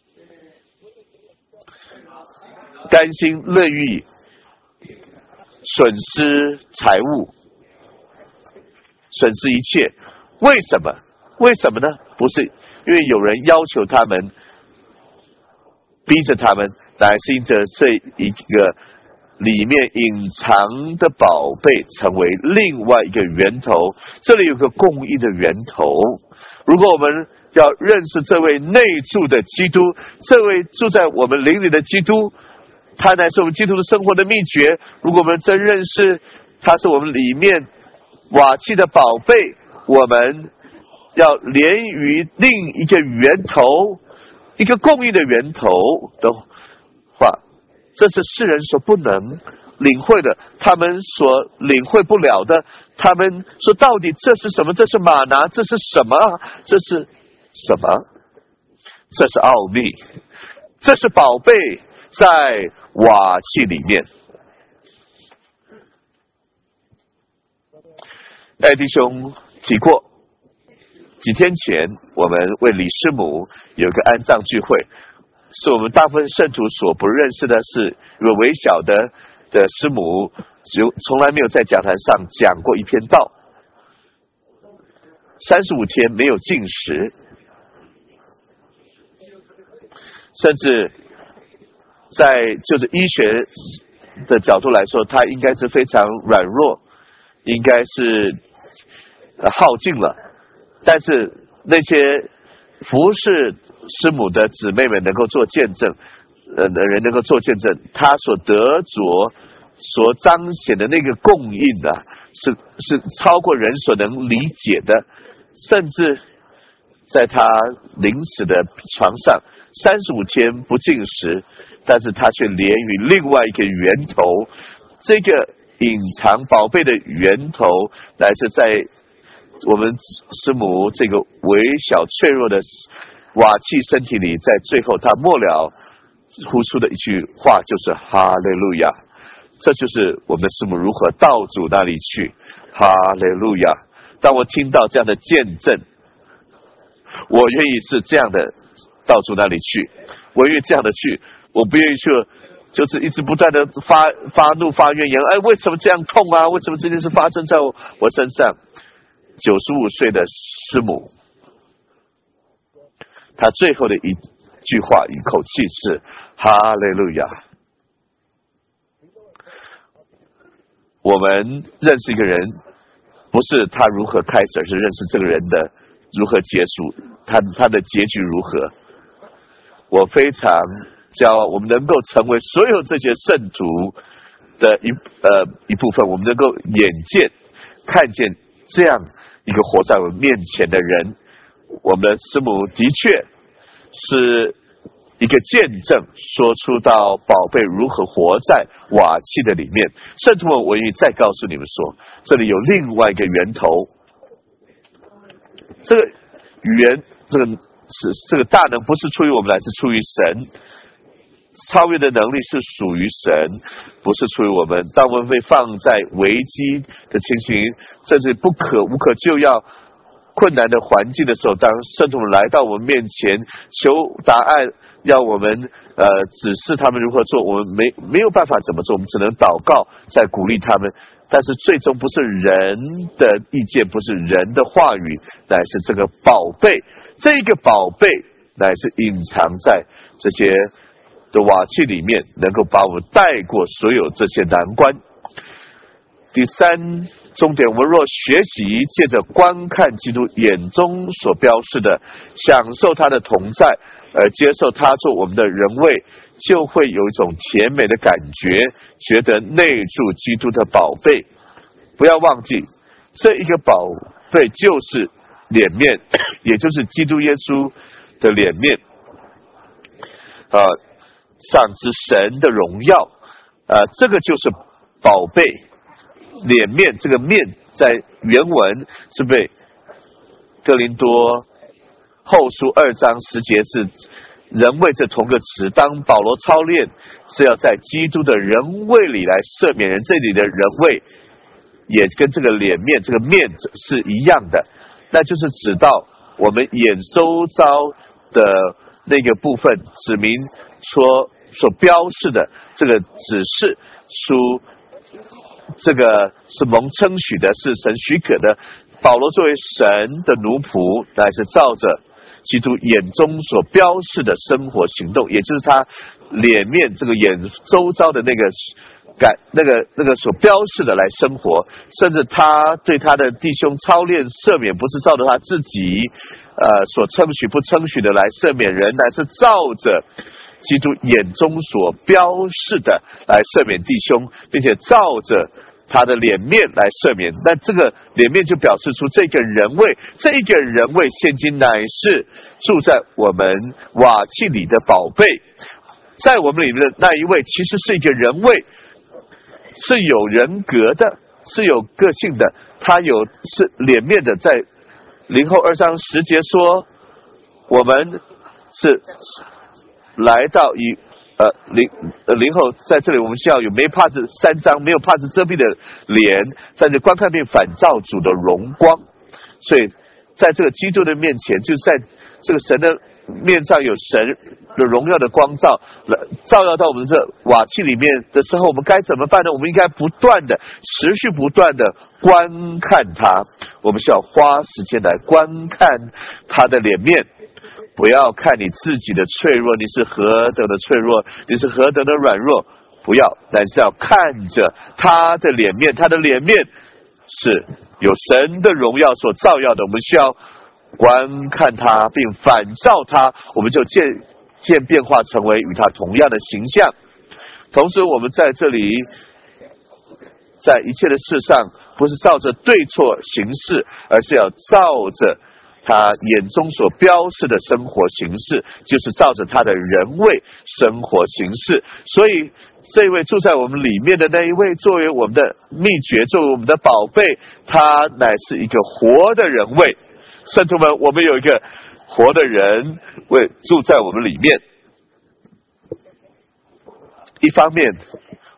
甘心乐意损失财物，损失一切。为什么？为什么呢？不是因为有人要求他们，逼着他们，乃是因着这一个里面隐藏的宝贝成为另外一个源头。这里有个供应的源头。如果我们要认识这位内住的基督，这位住在我们灵里的基督，他乃是我们基督的生活的秘诀。如果我们真认识他是我们里面瓦器的宝贝，我们要连于另一个源头，一个供应的源头的话，这是世人所不能领会的，他们所领会不了的。他们说到底这是什么？这是玛拿，这是什么？这是什么？这是奥秘，这是宝贝在瓦器里面。弟兄提过，几天前我们为李师母有个安葬聚会，是我们大部分圣徒所不认识的，是一位微小的师母，从来没有在讲坛上讲过一篇道，35天没有进食，甚至在就是医学的角度来说，他应该是非常软弱，应该是耗尽了。但是那些服侍师母的姊妹们能够做见证，人能够做见证，他所得着所彰显的那个供应是超过人所能理解的。甚至在他临死的床上35天不进食，但是他却连于另外一个源头，这个隐藏宝贝的源头乃是在我们师母这个微小脆弱的瓦器身体里，在最后他末了呼出的一句话就是哈利路亚。 这就是我们的师母如何到主那里去。哈利路亚！当我听到这样的见证，我愿意是这样的到主那里去，我愿意这样的去，我不愿意去就是一直不断的发怒发怨言，哎，为什么这样痛啊？为什么这件事发生在我身上？95岁的师母，她最后的一句话一口气是哈利路亚。我们认识一个人，不是他如何开始，而是认识这个人的如何结束，他的结局如何。我非常骄傲，我们能够成为所有这些圣徒的一部分，我们能够眼见看见这样一个活在我们面前的人。我们的师母的确是一个见证，说出到宝贝如何活在瓦器的里面。圣徒们，我愿意再告诉你们说，这里有另外一个源头。这个这个大能不是出于我们来，是出于神。超越的能力是属于神，不是出于我们。当我们被放在危机的情形，甚至无可救药困难的环境的时候，当圣徒们来到我们面前求答案，要我们指示他们如何做，我们没有办法怎么做，我们只能祷告再鼓励他们。但是最终不是人的意见，不是人的话语，乃是这个宝贝，这个宝贝乃是隐藏在这些的瓦器里面，能够把我们带过所有这些难关。第三重点，我们若学习借着观看基督眼中所标示的，享受他的同在，而接受他做我们的人位，就会有一种甜美的感觉，觉得内住基督的宝贝。不要忘记，这一个宝贝就是脸面，也就是基督耶稣的脸面，上之神的荣耀，这个就是宝贝。脸面，这个面在原文是被哥林多后书2章10节是人位这同个词。当保罗操练是要在基督的人位里来赦免人，这里的人位也跟这个脸面这个面是一样的，那就是指到我们眼周遭的那个部分，指明所标示的这个指示书，这个是蒙称许的，是神许可的。保罗作为神的奴仆，乃是照着基督眼中所标示的生活行动，也就是他脸面这个眼周遭的那个所标示的来生活。甚至他对他的弟兄操练赦免，不是照着他自己所称许不称许的来赦免人，乃是照着基督眼中所标示的来赦免弟兄，并且照着他的脸面来赦免。那这个脸面就表示出这个人位，这个人位现今乃是住在我们瓦器里的宝贝。在我们里面的那一位其实是一个人位，是有人格的，是有个性的，他是脸面的。在林后2章10节说，我们是来到林后在这里，我们需要有没帕子3张没有帕子遮蔽的脸，在这观看并反照主的荣光。所以在这个基督的面前，就是在这个神的面上有神的荣耀的光照耀到我们这瓦器里面的时候，我们该怎么办呢？我们应该不断的持续不断的观看他，我们需要花时间来观看他的脸面。不要看你自己的脆弱，你是何等的脆弱，你是何等的软弱，不要，但是要看着他的脸面，他的脸面是有神的荣耀所照耀的，我们需要观看他并反照他，我们就渐变化成为与他同样的形象。同时我们在这里在一切的事上，不是照着对错行事，而是要照着他眼中所标示的生活形式，就是照着他的人位生活形式。所以这位住在我们里面的那一位，作为我们的秘诀，作为我们的宝贝，他乃是一个活的人位。圣徒们，我们有一个活的人位住在我们里面。一方面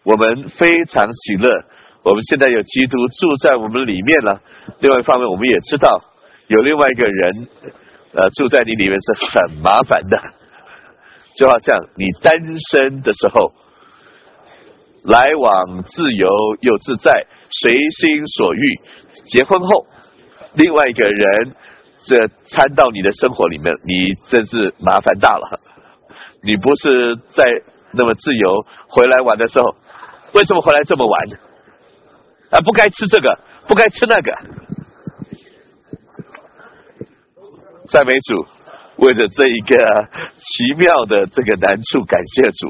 我们非常喜乐，我们现在有基督住在我们里面了。另外一方面，我们也知道有另外一个人住在你里面是很麻烦的，就好像你单身的时候，来往自由又自在，随心所欲。结婚后，另外一个人这掺到你的生活里面，你真是麻烦大了。你不是在那么自由，回来玩的时候，为什么回来这么晚？不该吃这个，不该吃那个。赞美主，为了这一个奇妙的这个难处，感谢主。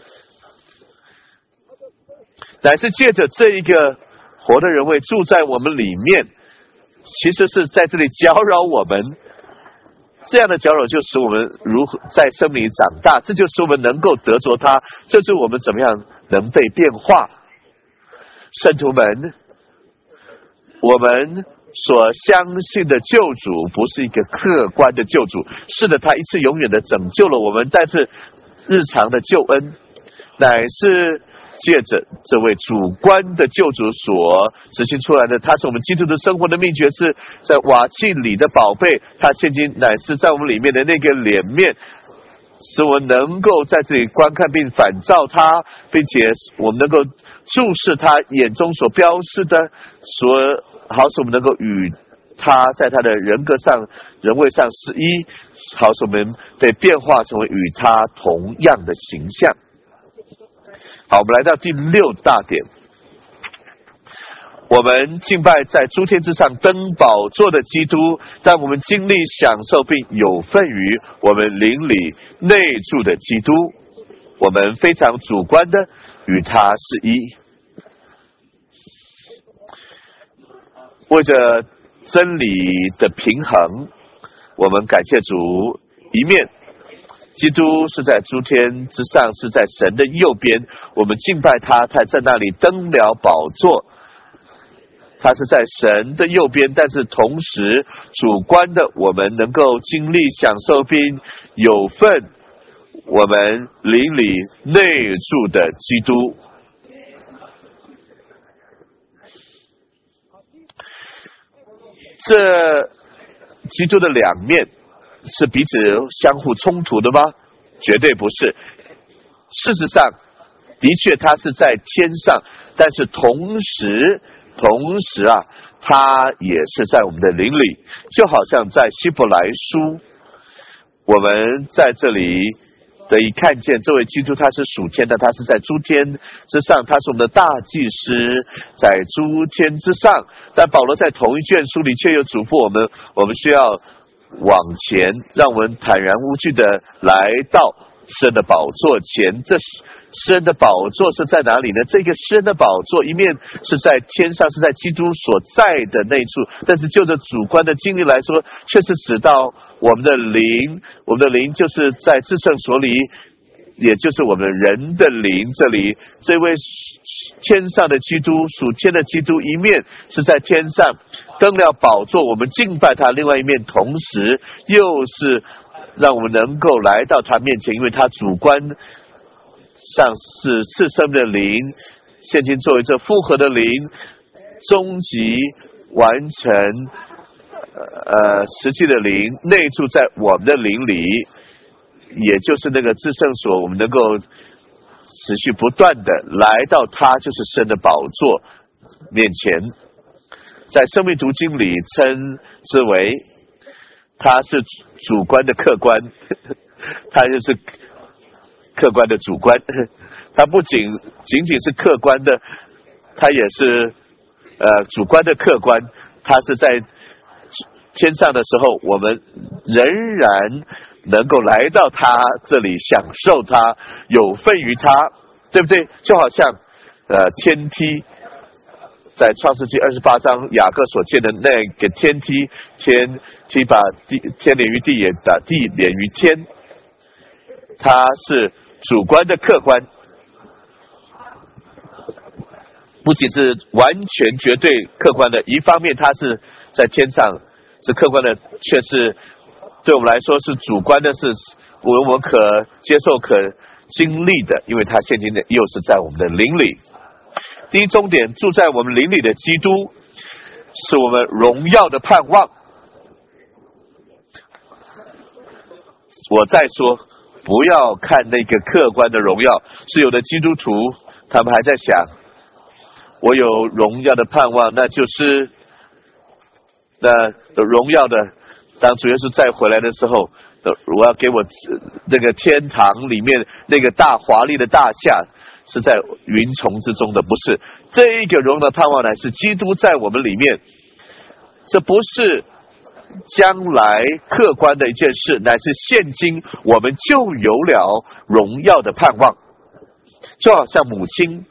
乃是借着这一个活的人位住在我们里面，其实是在这里搅扰我们。这样的搅扰就使我们如何在生命里长大，这就使我们能够得着他，这就是我们怎么样能被变化。圣徒们，我们所相信的救主不是一个客观的救主，是的，他一次永远的拯救了我们，但是日常的救恩乃是借着这位主观的救主所执行出来的。他是我们基督的生活的秘诀，是在瓦器里的宝贝，他现今乃是在我们里面的那个脸面，使我们能够在这里观看并反照他，并且我们能够注视他眼中所标示的，好使我们能够与他在他的人格上人位上是一，好使我们被变化成为与他同样的形象。好，我们来到第6大点，我们敬拜在诸天之上登宝座的基督，但我们经历享受并有份于我们灵里内住的基督，我们非常主观的与他是一。为着真理的平衡，我们感谢主，一面基督是在诸天之上，是在神的右边，我们敬拜他，他在那里登了宝座，他是在神的右边，但是同时主观的我们能够经历享受并有份我们灵里内住的基督。这基督的两面是彼此相互冲突的吗？绝对不是。事实上，的确他是在天上，但是同时他也是在我们的灵里，就好像在希伯来书，我们在这里得以看见这位基督他是属天的，他是在诸天之上，他是我们的大祭司，在诸天之上。但保罗在同一卷书里却又嘱咐我们需要往前，让我们坦然无惧的来到施恩的宝座前。这施恩的宝座是在哪里呢？这个施恩的宝座一面是在天上，是在基督所在的那处，但是就着主观的经历来说，却是指到我们的灵就是在至圣所里，也就是我们人的灵。这里这位天上的基督，属天的基督，一面是在天上登了宝座，我们敬拜他；另外一面同时又是让我们能够来到他面前，因为他主观上是赐生命的灵，现今作为这复合的灵，终极完成实际的灵内住在我们的灵里，也就是那个至圣所，我们能够持续不断的来到他就是神的宝座面前。在生命读经里称之为他是主观的客观，他就是客观的主观，他不仅是客观的，他也是主观的客观。他是在天上的时候，我们仍然能够来到他这里，享受他，有份于他，对不对？就好像天梯，在创世纪28章雅各所见的那个天梯，天梯把天连于地，也把地连于天，它是主观的客观，不仅是完全绝对客观的，一方面它是在天上是客观的，却是对我们来说是主观的，是我们可接受可经历的，因为他现今的又是在我们的灵里。第一重点，住在我们灵里的基督是我们荣耀的盼望。我再说，不要看那个客观的荣耀，是有的基督徒他们还在想，我有荣耀的盼望，那就是那荣耀的，当主耶稣再回来的时候，我要给我那个天堂里面那个大华丽的大厦是在云丛之中的，不是。这一个荣耀的盼望乃是基督在我们里面，这不是将来客观的一件事，乃是现今我们就有了荣耀的盼望。就好像母亲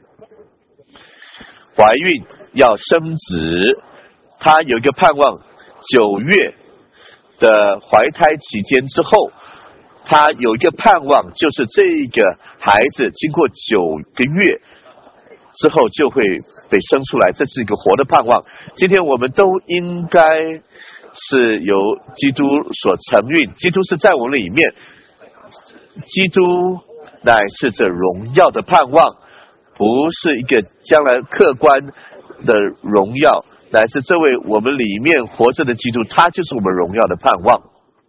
怀孕要生子，她有一个盼望，9月的怀胎期间之后，她有一个盼望，就是这个孩子经过9个月之后就会被生出来，这是一个活的盼望。今天我们都应该是由基督所承运，基督是在我们里面，基督乃是这荣耀的盼望，不是一个将来客观的荣耀，乃是这位我们里面活着的基督，他就是我们荣耀的盼望。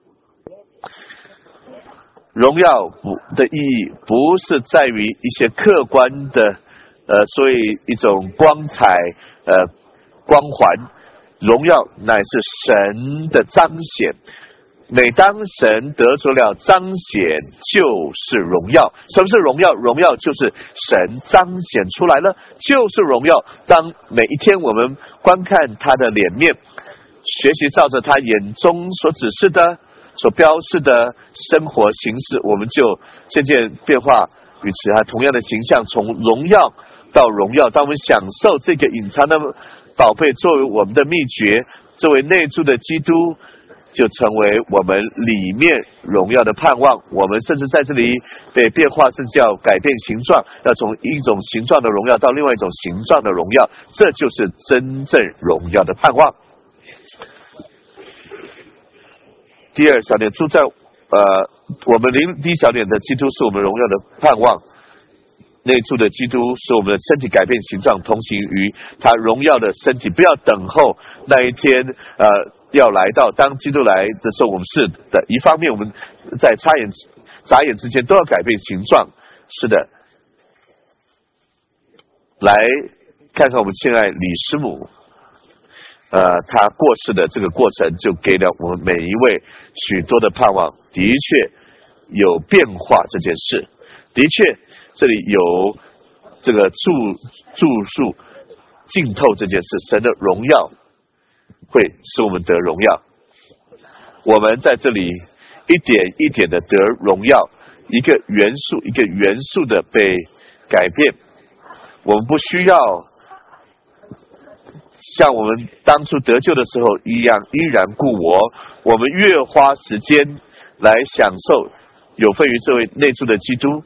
荣耀的意义不是在于一些客观的所以一种光彩光环，荣耀乃是神的彰显。每当神得着了彰显，就是荣耀。什么是荣耀？荣耀就是神彰显出来了，就是荣耀。当每一天我们观看他的脸面，学习照着他眼中所指示的、所标示的生活形式，我们就渐渐变化与其他同样的形象，从荣耀到荣耀。当我们享受这个隐藏的宝贝作为我们的秘诀，作为内住的基督，就成为我们里面荣耀的盼望。我们甚至在这里被变化，甚至要改变形状，要从一种形状的荣耀到另外一种形状的荣耀，这就是真正荣耀的盼望。第二小点，住在我们第一小点的基督是我们荣耀的盼望。内住的基督使我们的身体改变形状，同行于他荣耀的身体。不要等候那一天要来到，当基督来的时候，我们是的，一方面我们在眨眼之间都要改变形状。是的，来看看我们亲爱李师母，他过世的这个过程，就给了我们每一位许多的盼望。的确有变化这件事，的确这里有这个注述浸透这件事，神的荣耀会使我们得荣耀。我们在这里一点一点的得荣耀，一个元素一个元素的被改变。我们不需要像我们当初得救的时候一样依然故我，我们越花时间来享受有份于这位内住的基督，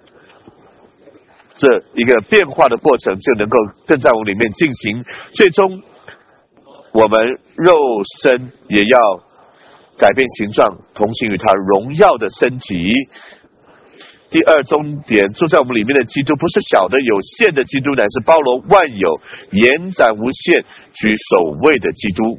这一个变化的过程就能够更在我们里面进行。最终我们肉身也要改变形状，同行于他荣耀的身体。第二重点，住在我们里面的基督不是小的有限的基督，乃是包罗万有、延展无限、居首位的基督。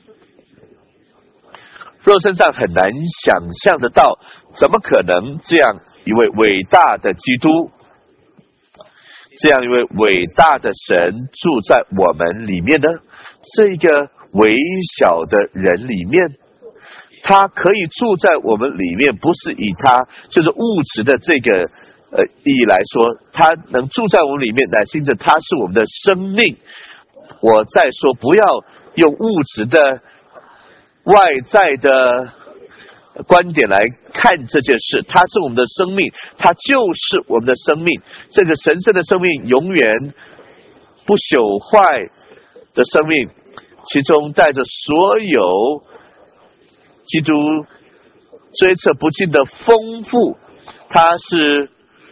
肉身上很难想象得到，怎么可能这样一位伟大的基督，这样一位伟大的神住在我们里面呢？这个微小的人里面，他可以住在我们里面，不是以他就是物质的这个意义来说，他能住在我们里面，乃是因着他是我们的生命。我再说，不要用物质的外在的观点来看这件事，它是我们的生命，它就是我们的生命。这个神圣的生命，永远不朽坏的生命，其中带着所有基督追测不尽的丰富，它是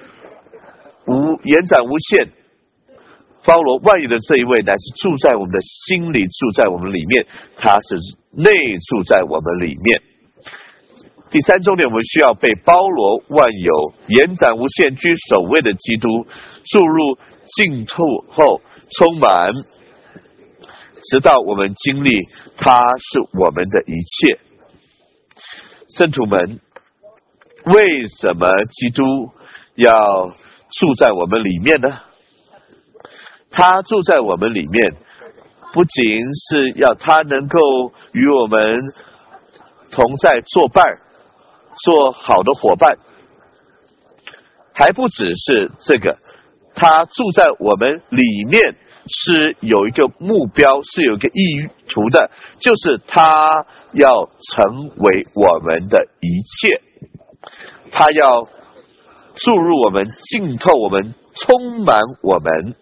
延展无限、包罗万有的这一位，乃是住在我们的心里，住在我们里面，他是内住在我们里面。 第三重点，我们需要被包罗万有、延展无限、居首位的基督注入浸透后充满，直到我们经历他是我们的一切。圣徒们，为什么基督要住在我们里面呢？他住在我们里面，不仅是要他能够与我们同在作伴，做好的伙伴，还不只是这个，他住在我们里面是有一个目标，是有一个意图的，就是他要成为我们的一切，他要注入我们，浸透我们，充满我们。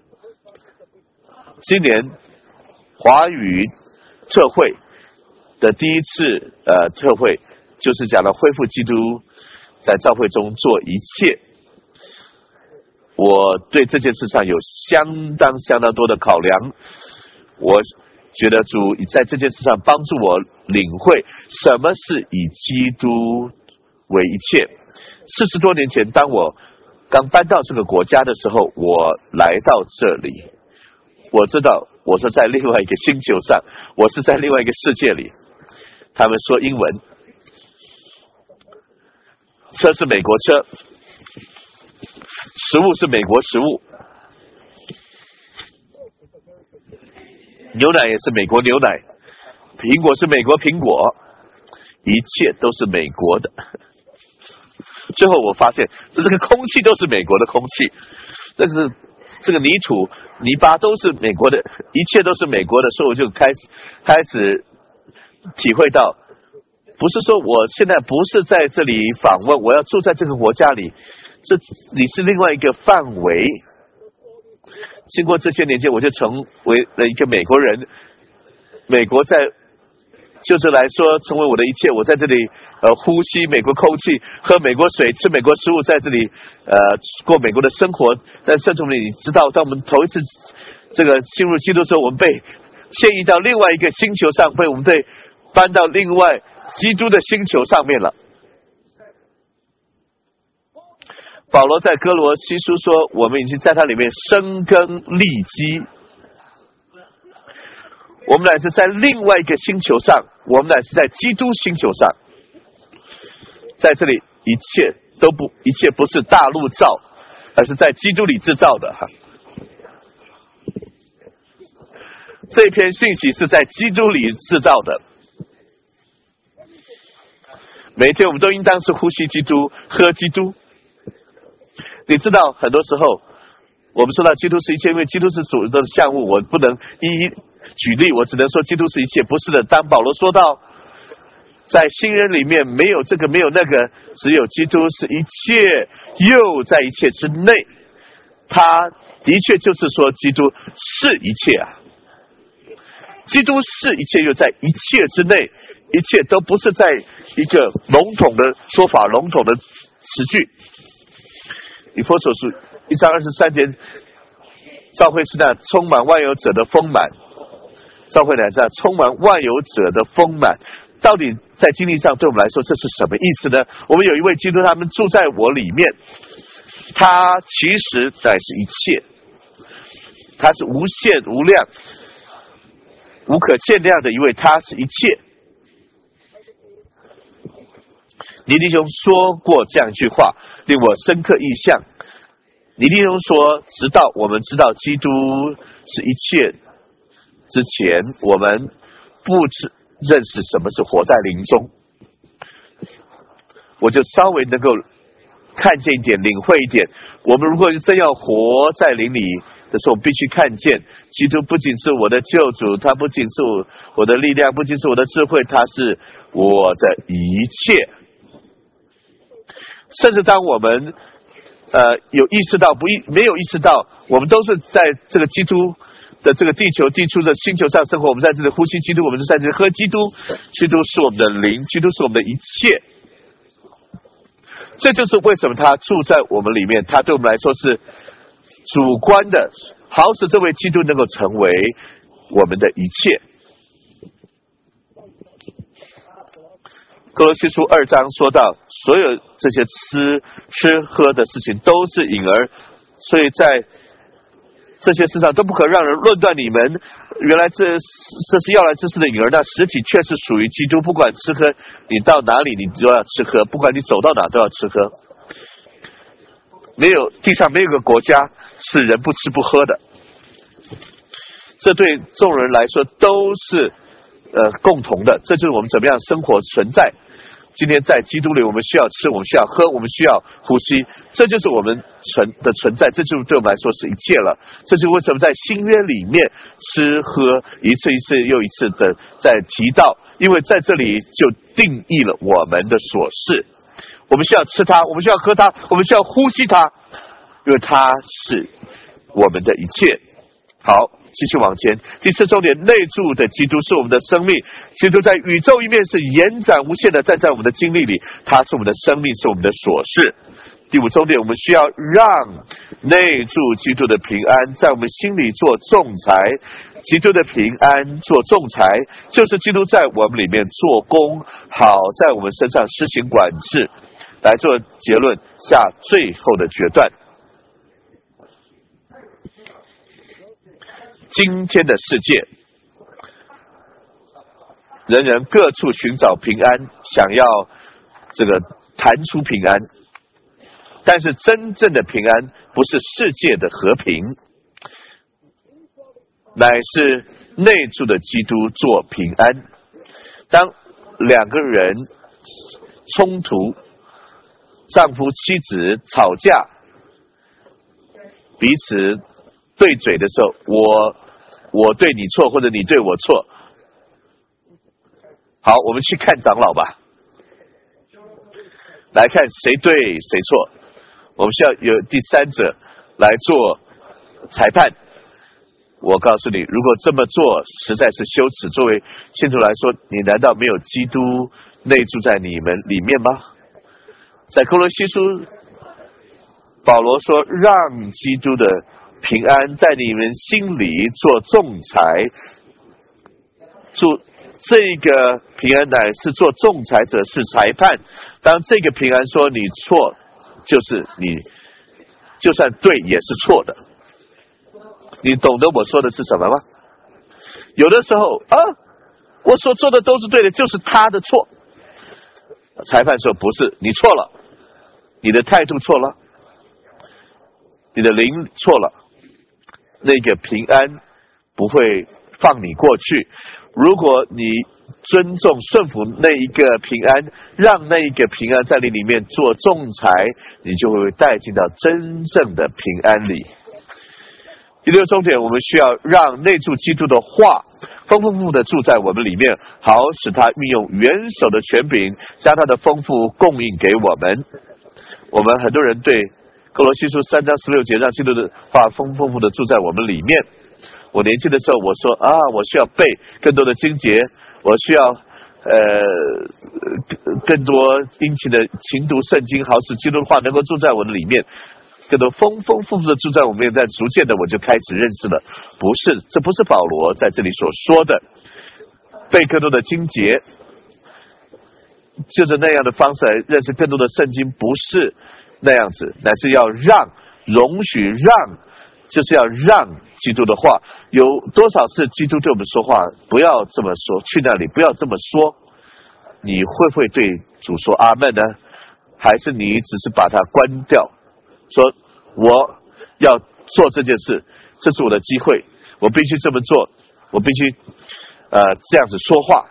今年华语特会的第一次特会，就是讲到恢复基督在教会中做一切。我对这件事上有相当多的考量，我觉得主在这件事上帮助我领会什么是以基督为一切。40多年前，当我刚搬到这个国家的时候，我来到这里，我知道我是在另外一个星球上，我是在另外一个世界里。他们说英文，车是美国车，食物是美国食物，牛奶也是美国牛奶，苹果是美国苹果，一切都是美国的。最后我发现这个空气都是美国的空气，这个泥土泥巴都是美国的，一切都是美国的。所以我就开始体会到，不是说我现在不是在这里访问，我要住在这个国家里，这里是另外一个范围。经过这些年间，我就成为了一个美国人。美国在就是来说成为我的一切，我在这里呼吸美国空气，喝美国水，吃美国食物，在这里过美国的生活。但圣徒们，你知道，当我们头一次这个进入基督的时候，我们被迁移到另外一个星球上，被我们搬到另外基督的星球上面了。保罗在哥罗西书说，我们已经在他里面生根立基，我们乃是在另外一个星球上，我们乃是在基督星球上。在这里一切不是大陆造，而是在基督里制造的哈。这篇信息是在基督里制造的。每天我们都应当是呼吸基督，喝基督。你知道，很多时候我们说到基督是一切，因为基督是主的项目，我不能一一举例，我只能说基督是一切。不是的，当保罗说到在新人里面没有这个没有那个，只有基督是一切，又在一切之内，他的确就是说基督是一切啊。基督是一切，又在一切之内，一切都不是在一个笼统的说法，笼统的词句。以弗所书1章23节，教会是那充满万有者的丰满，教会乃是那充满万有者的丰满。到底在经历上对我们来说这是什么意思呢？我们有一位基督，他们住在我里面，他其实乃是一切，他是无限无量无可限量的一位，他是一切。尼弟兄说过这样一句话，令我深刻印象。尼弟兄说，直到我们知道基督是一切之前，我们不认识什么是活在灵中。我就稍微能够看见一点，领会一点。我们如果真要活在灵里的时候，必须看见基督不仅是我的救主，他不仅是我的力量，不仅是我的智慧，他是我的一切。甚至当我们有意识到没有意识到，我们都是在这个基督的这个地球的星球上生活，我们在这里呼吸基督，我们就在这里喝基督。基督是我们的灵，基督是我们的一切。这就是为什么他住在我们里面，他对我们来说是主观的，好使这位基督能够成为我们的一切。 哥罗西书2章说到，所有这些吃喝的事情都是影儿，所以在这些事上都不可让人论断你们。原来这是要来之事的影儿，那实体却是属于基督。不管吃喝，你到哪里你都要吃喝，不管你走到哪都要吃喝。地上没有个国家是人不吃不喝的，这对众人来说都是共同的。这就是我们怎么样生活存在。今天在基督里，我们需要吃，我们需要喝，我们需要呼吸，这就是我们的存在，这就是对我们来说是一切了。这就是为什么在新约里面吃喝一次一次又一次的在提到，因为在这里就定义了我们的所事。我们需要吃它，我们需要喝它，我们需要呼吸它，因为它是我们的一切。好，继续往前。第4重点，内住的基督是我们的生命。基督在宇宙一面是延展无限的站在我们的经历里，他是我们的生命，是我们的所事。第5重点，我们需要让内住基督的平安在我们心里做仲裁。基督的平安做仲裁，就是基督在我们里面做工，好在我们身上施行管制，来做结论，下最后的决断。今天的世界，人人各处寻找平安，想要弹出平安，但是真正的平安不是世界的和平，乃是内住的基督做平安。当两个人冲突，丈夫妻子吵架，彼此对嘴的时候，我对你错，或者你对我错。好，我们去看长老吧，来看谁对谁错。我们需要有第三者来做裁判。我告诉你，如果这么做实在是羞耻。作为信徒来说，你难道没有基督内住在你们里面吗？在哥罗西书，保罗说，让基督的平安在你们心里做仲裁。这个平安乃是做仲裁者，是裁判。当这个平安说你错，就是你就算对也是错的。你懂得我说的是什么吗？有的时候我所做的都是对的，就是他的错。裁判说不是，你错了，你的态度错了，你的灵错了，那个平安不会放你过去。如果你尊重顺服那一个平安，让那一个平安在你里面做仲裁，你就会带进到真正的平安里。第6重点，我们需要让内住基督的话丰富的住在我们里面，好使他运用元首的权柄，将他的丰富供应给我们。我们很多人对哥罗西书3章16节，让基督的话丰富的住在我们里面。我年轻的时候，我说我需要背更多的经节，我需要更多殷勤的勤读圣经，好使基督的话能够住在我的里面，更多丰富的住在我们里面。但逐渐的我就开始认识了，这不是保罗在这里所说的背更多的经节，就着那样的方式来认识更多的圣经，不是那样子，乃是要容许就是要让基督的话。有多少次基督对我们说话，不要这么说，去那里不要这么说，你会不会对主说阿们呢？还是你只是把它关掉，说我要做这件事，这是我的机会，我必须这么做，我必须这样子说话。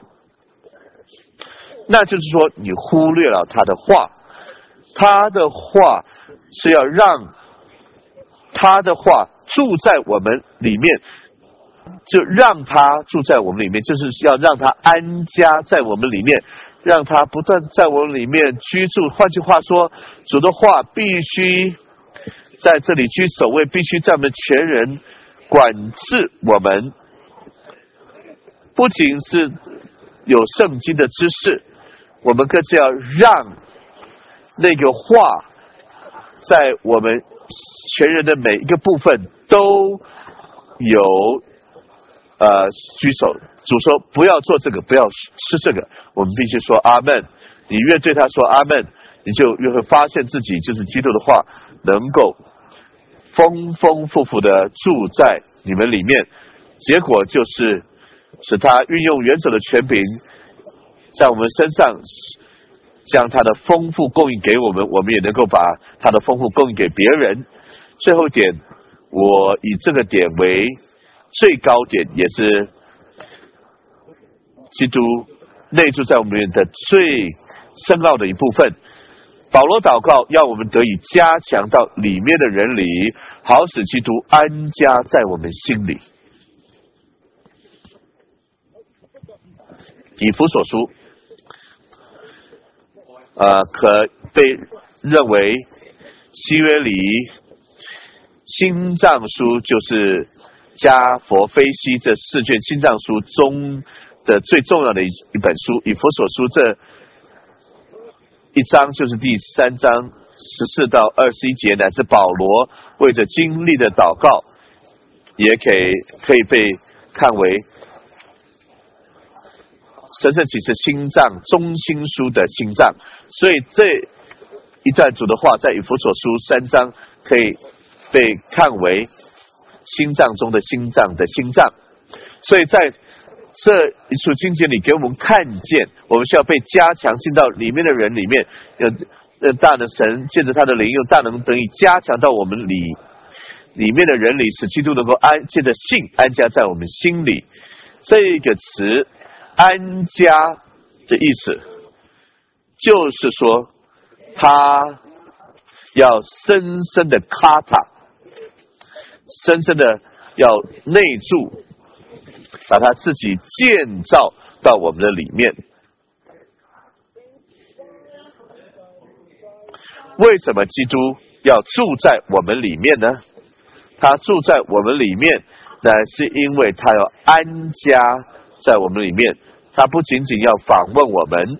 那就是说你忽略了他的话，他的话是要让他的话住在我们里面，就让他住在我们里面，就是要让他安家在我们里面，让他不断在我们里面居住。换句话说，主的话必须在这里居首位，必须在我们全人管制我们。不仅是有圣经的知识，我们更是要让那个话在我们全人的每一个部分都有居首。主说不要做这个，不要吃这个，我们必须说阿们。 你越对他说阿们，你就越会发现自己就是基督的话能够丰丰富富的住在你们里面，结果就是使他运用元首的权柄在我们身上，将他的丰富供应给我们，我们也能够把他的丰富供应给别人。最后一点，我以这个点为最高点，也是基督内住在我们里面的最深奥的一部分。保罗祷告要我们得以加强到里面的人里，好使基督安家在我们心里。以弗所书可被认为新约里心脏书，就是加佛非西这4卷心脏书中的最重要的一本书。以弗所书这一章就是第3章14到21节，乃是保罗为着经历的祷告，也可以被看为神圣启示心脏中心书的心脏。所以这一段主的话在以弗所书3章可以被看为心脏中的心脏的心脏。所以在这一处经节里给我们看见，我们需要被加强进到里面的人里面，大能神借着他的灵用大能得以加强到我们里面的人里，使基督能够借着信安家在我们心里。这个词安家的意思就是说他要深深的卡塔，深深的要内住，把他自己建造到我们的里面。为什么基督要住在我们里面呢？他住在我们里面，乃是因为他要安家在我们里面。他不仅仅要访问我们，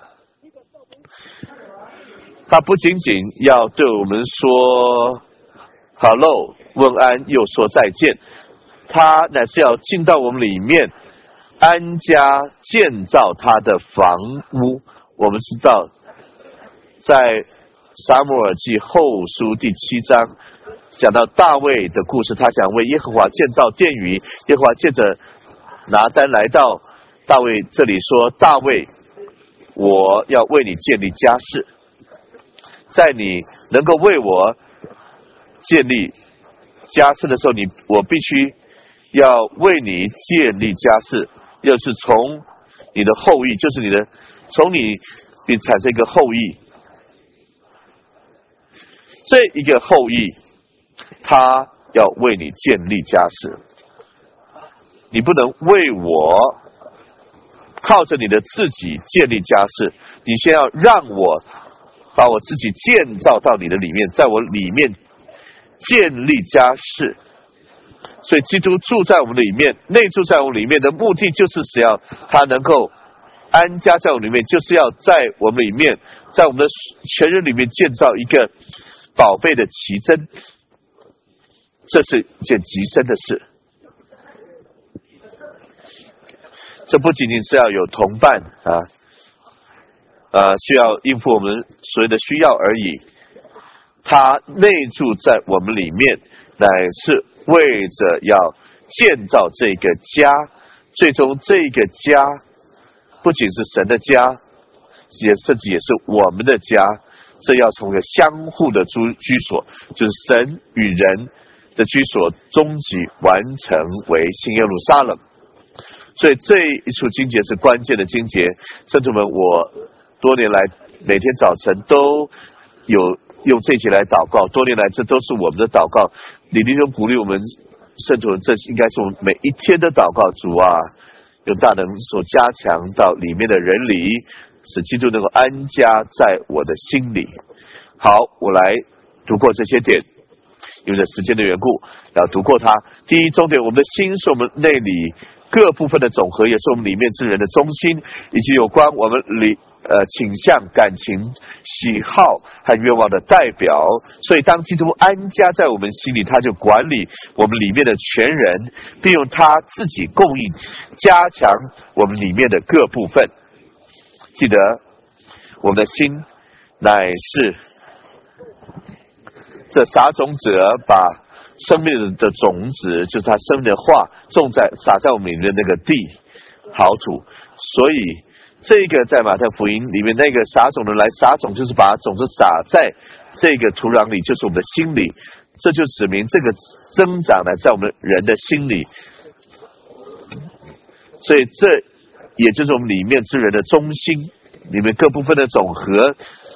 他不仅仅要对我们说 hello 问安又说再见，他乃是要进到我们里面安家建造他的房屋。我们知道在撒母耳记后书第7章讲到大卫的故事，他想为耶和华建造殿宇，耶和华借着拿单来到大卫这里说，大卫，我要为你建立家室，在你能够为我建立家室的时候，我必须要为你建立家室，又是从你的后裔，就是从你产生一个后裔，这一个后裔他要为你建立家室。你不能为我靠着你的自己建立家室，你先要让我把我自己建造到你的里面，在我里面建立家室。所以基督住在我们里面，内住在我们里面的目的就是使要他能够安家在我们里面，就是要在我们里面，在我们的全人里面建造一个宝贝的奇珍，这是一件极深的事。这不仅仅是要有同伴需要应付我们所有的需要而已，他内住在我们里面，乃是为着要建造这个家，最终这个家不仅是神的家，甚至也是我们的家。这要从一个相互的居所，就是神与人的居所，终极完成为新耶路撒冷。所以这一处经节是关键的经节，圣徒们，我多年来每天早晨都有用这节来祷告，多年来这都是我们的祷告。李弟兄鼓励我们圣徒们，这应该是我们每一天的祷告。主啊，用大能所加强到里面的人里，使基督能够安家在我的心里。好，我来读过这些点，因为时间的缘故要读过它。第一，重点，我们的心是我们内里各部分的总和，也是我们里面之人的中心，以及有关我们倾向、感情、喜好和愿望的代表。所以当基督安家在我们心里，他就管理我们里面的全人，并用他自己供应加强我们里面的各部分。记得我们的心乃是这撒种者把生命的种子，就是他生命的话撒在我们里面的那个地好土。所以这个在马太福音里面，那个撒种的来撒种，就是把种子撒在这个土壤里，就是我们的心里。这就指明这个增长呢，在我们人的心里。所以这也就是我们里面之人的中心，里面各部分的总和。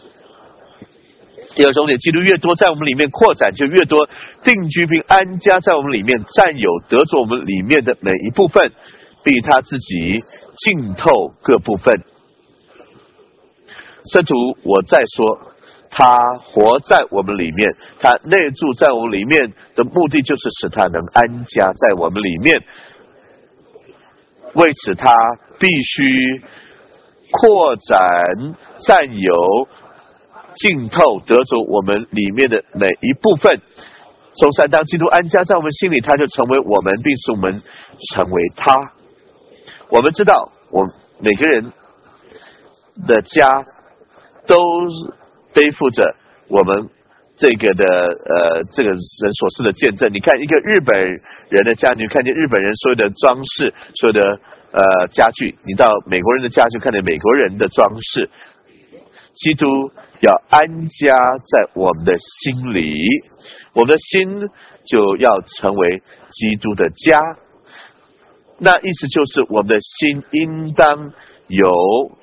第二重点，基督越多在我们里面扩展，就越多定居并安家在我们里面，占有得着我们里面的每一部分，并他自己浸透各部分。圣徒，我再说，他活在我们里面，他内住在我们里面的目的，就是使他能安家在我们里面。为此，他必须扩展、占有、浸透、得着我们里面的每一部分。从三，当基督安家在我们心里，他就成为我们，并使我们成为他。我们知道，我们每个人的家都背负着我们这个人所示的见证。你看一个日本人的家，你看见日本人所有的装饰，所有的家具；你到美国人的家，就看见美国人的装饰。基督要安家在我们的心里，我们的心就要成为基督的家。那意思就是我们的心应当有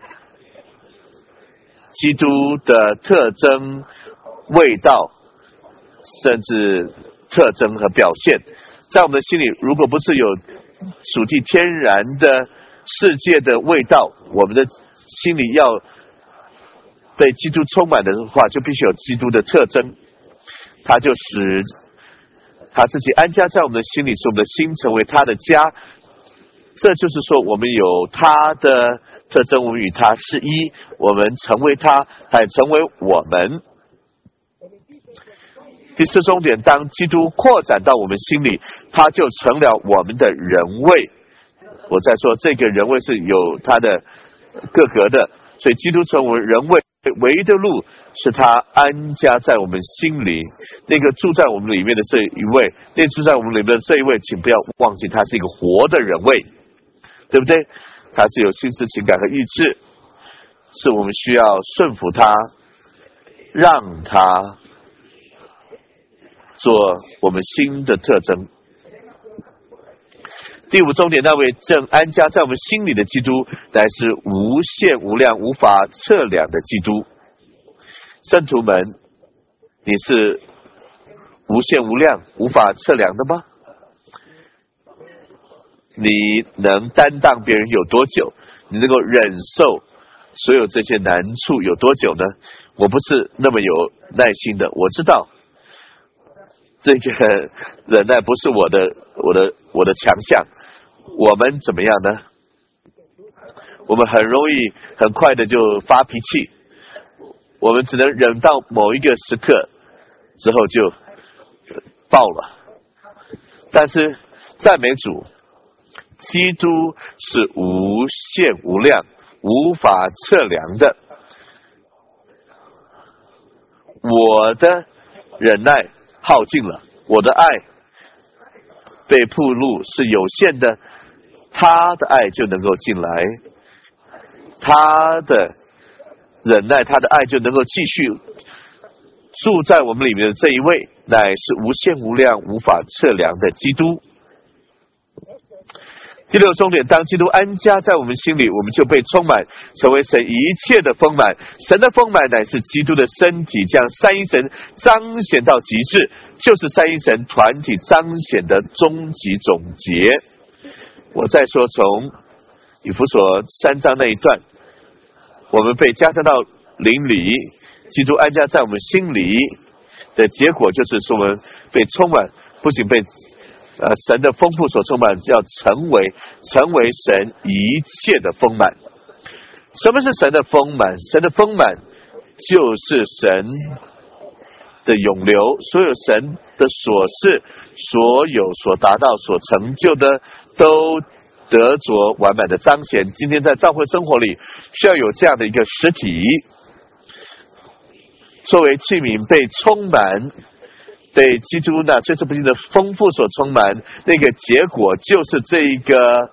基督的特征、味道，甚至特征和表现。在我们的心里，如果不是有属地天然的世界的味道，我们的心里要被基督充满的话，就必须有基督的特征。他就使他自己安家在我们的心里，使我们的心成为他的家。这就是说，我们有他的特征，我们与他是一，我们成为他，他也成为我们。第四重点，当基督扩展到我们心里，他就成了我们的人位。我再说，这个人位是有他的各格的，所以基督成为人位唯一的路是他安家在我们心里。那个住在我们里面的这一位，那住在我们里面的这一位，请不要忘记，他是一个活的人位，对不对？他是有心思、情感和意志，是我们需要顺服他，让他做我们心的特征。第五重点，那位正安家在我们心里的基督，乃是无限无量、无法测量的基督。圣徒们，你是无限无量、无法测量的吗？你能担当别人有多久？你能够忍受所有这些难处有多久呢？我不是那么有耐心的，我知道这个忍耐不是我的强项。我们怎么样呢？我们很容易很快的就发脾气，我们只能忍到某一个时刻之后就爆了。但是赞美主，基督是无限无量、无法测量的。我的忍耐耗尽了，我的爱被暴露是有限的，他的爱就能够进来，他的忍耐，他的爱就能够继续住在我们里面的这一位，乃是无限无量、无法测量的基督。第六重点，当基督安家在我们心里，我们就被充满，成为神一切的丰满。神的丰满乃是基督的身体，将三一神彰显到极致，就是三一神团体彰显的终极总结。我再说，从以弗所3章那一段，我们被加上到灵里，基督安家在我们心里的结果，就是说我们被充满，不仅被神的丰富所充满，要成为神一切的丰满。什么是神的丰满？神的丰满就是神的永留，所有神的所事，所有所达到、所成就的，都得着完满的彰显。今天在教会生活里，需要有这样的一个实体， 作为器皿被充满，被基督那最不尽的丰富所充满，那个结果就是这一个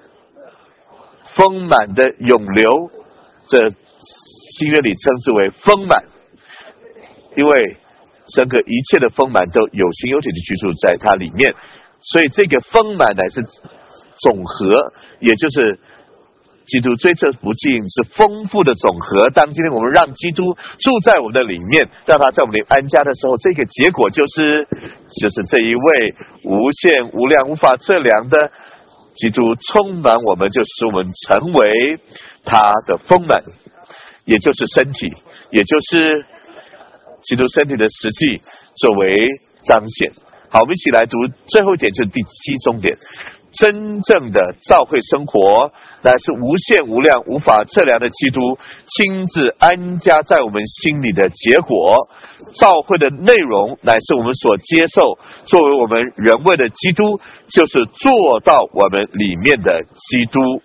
丰满的涌流，这新约里称之为丰满，因为整个一切的丰满都有形有体的居住在它里面，所以这个丰满乃是总和，也就是基督追测不尽是丰富的总和。当今天我们让基督住在我们的里面，让他在我们里安家的时候，这个结果就是这一位无限无量无法测量的基督充满我们，就使我们成为他的丰满，也就是身体，也就是基督身体的实际作为彰显。好，我们一起来读最后一点，就是第7重点。真正的教会生活乃是无限无量无法测量的基督亲自安家在我们心里的结果。教会的内容乃是我们所接受作为我们人位的基督，就是做到我们里面的基督。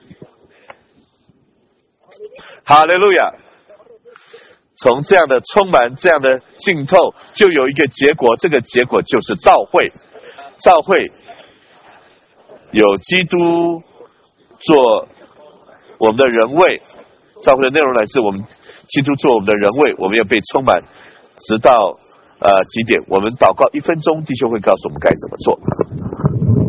哈利路亚！从这样的充满，这样的浸透，就有一个结果，这个结果就是教会。教会有基督做我们的人位，教会的内容乃是我们基督做我们的人位，我们要被充满，直到几点？我们祷告1分钟，弟兄会告诉我们该怎么做。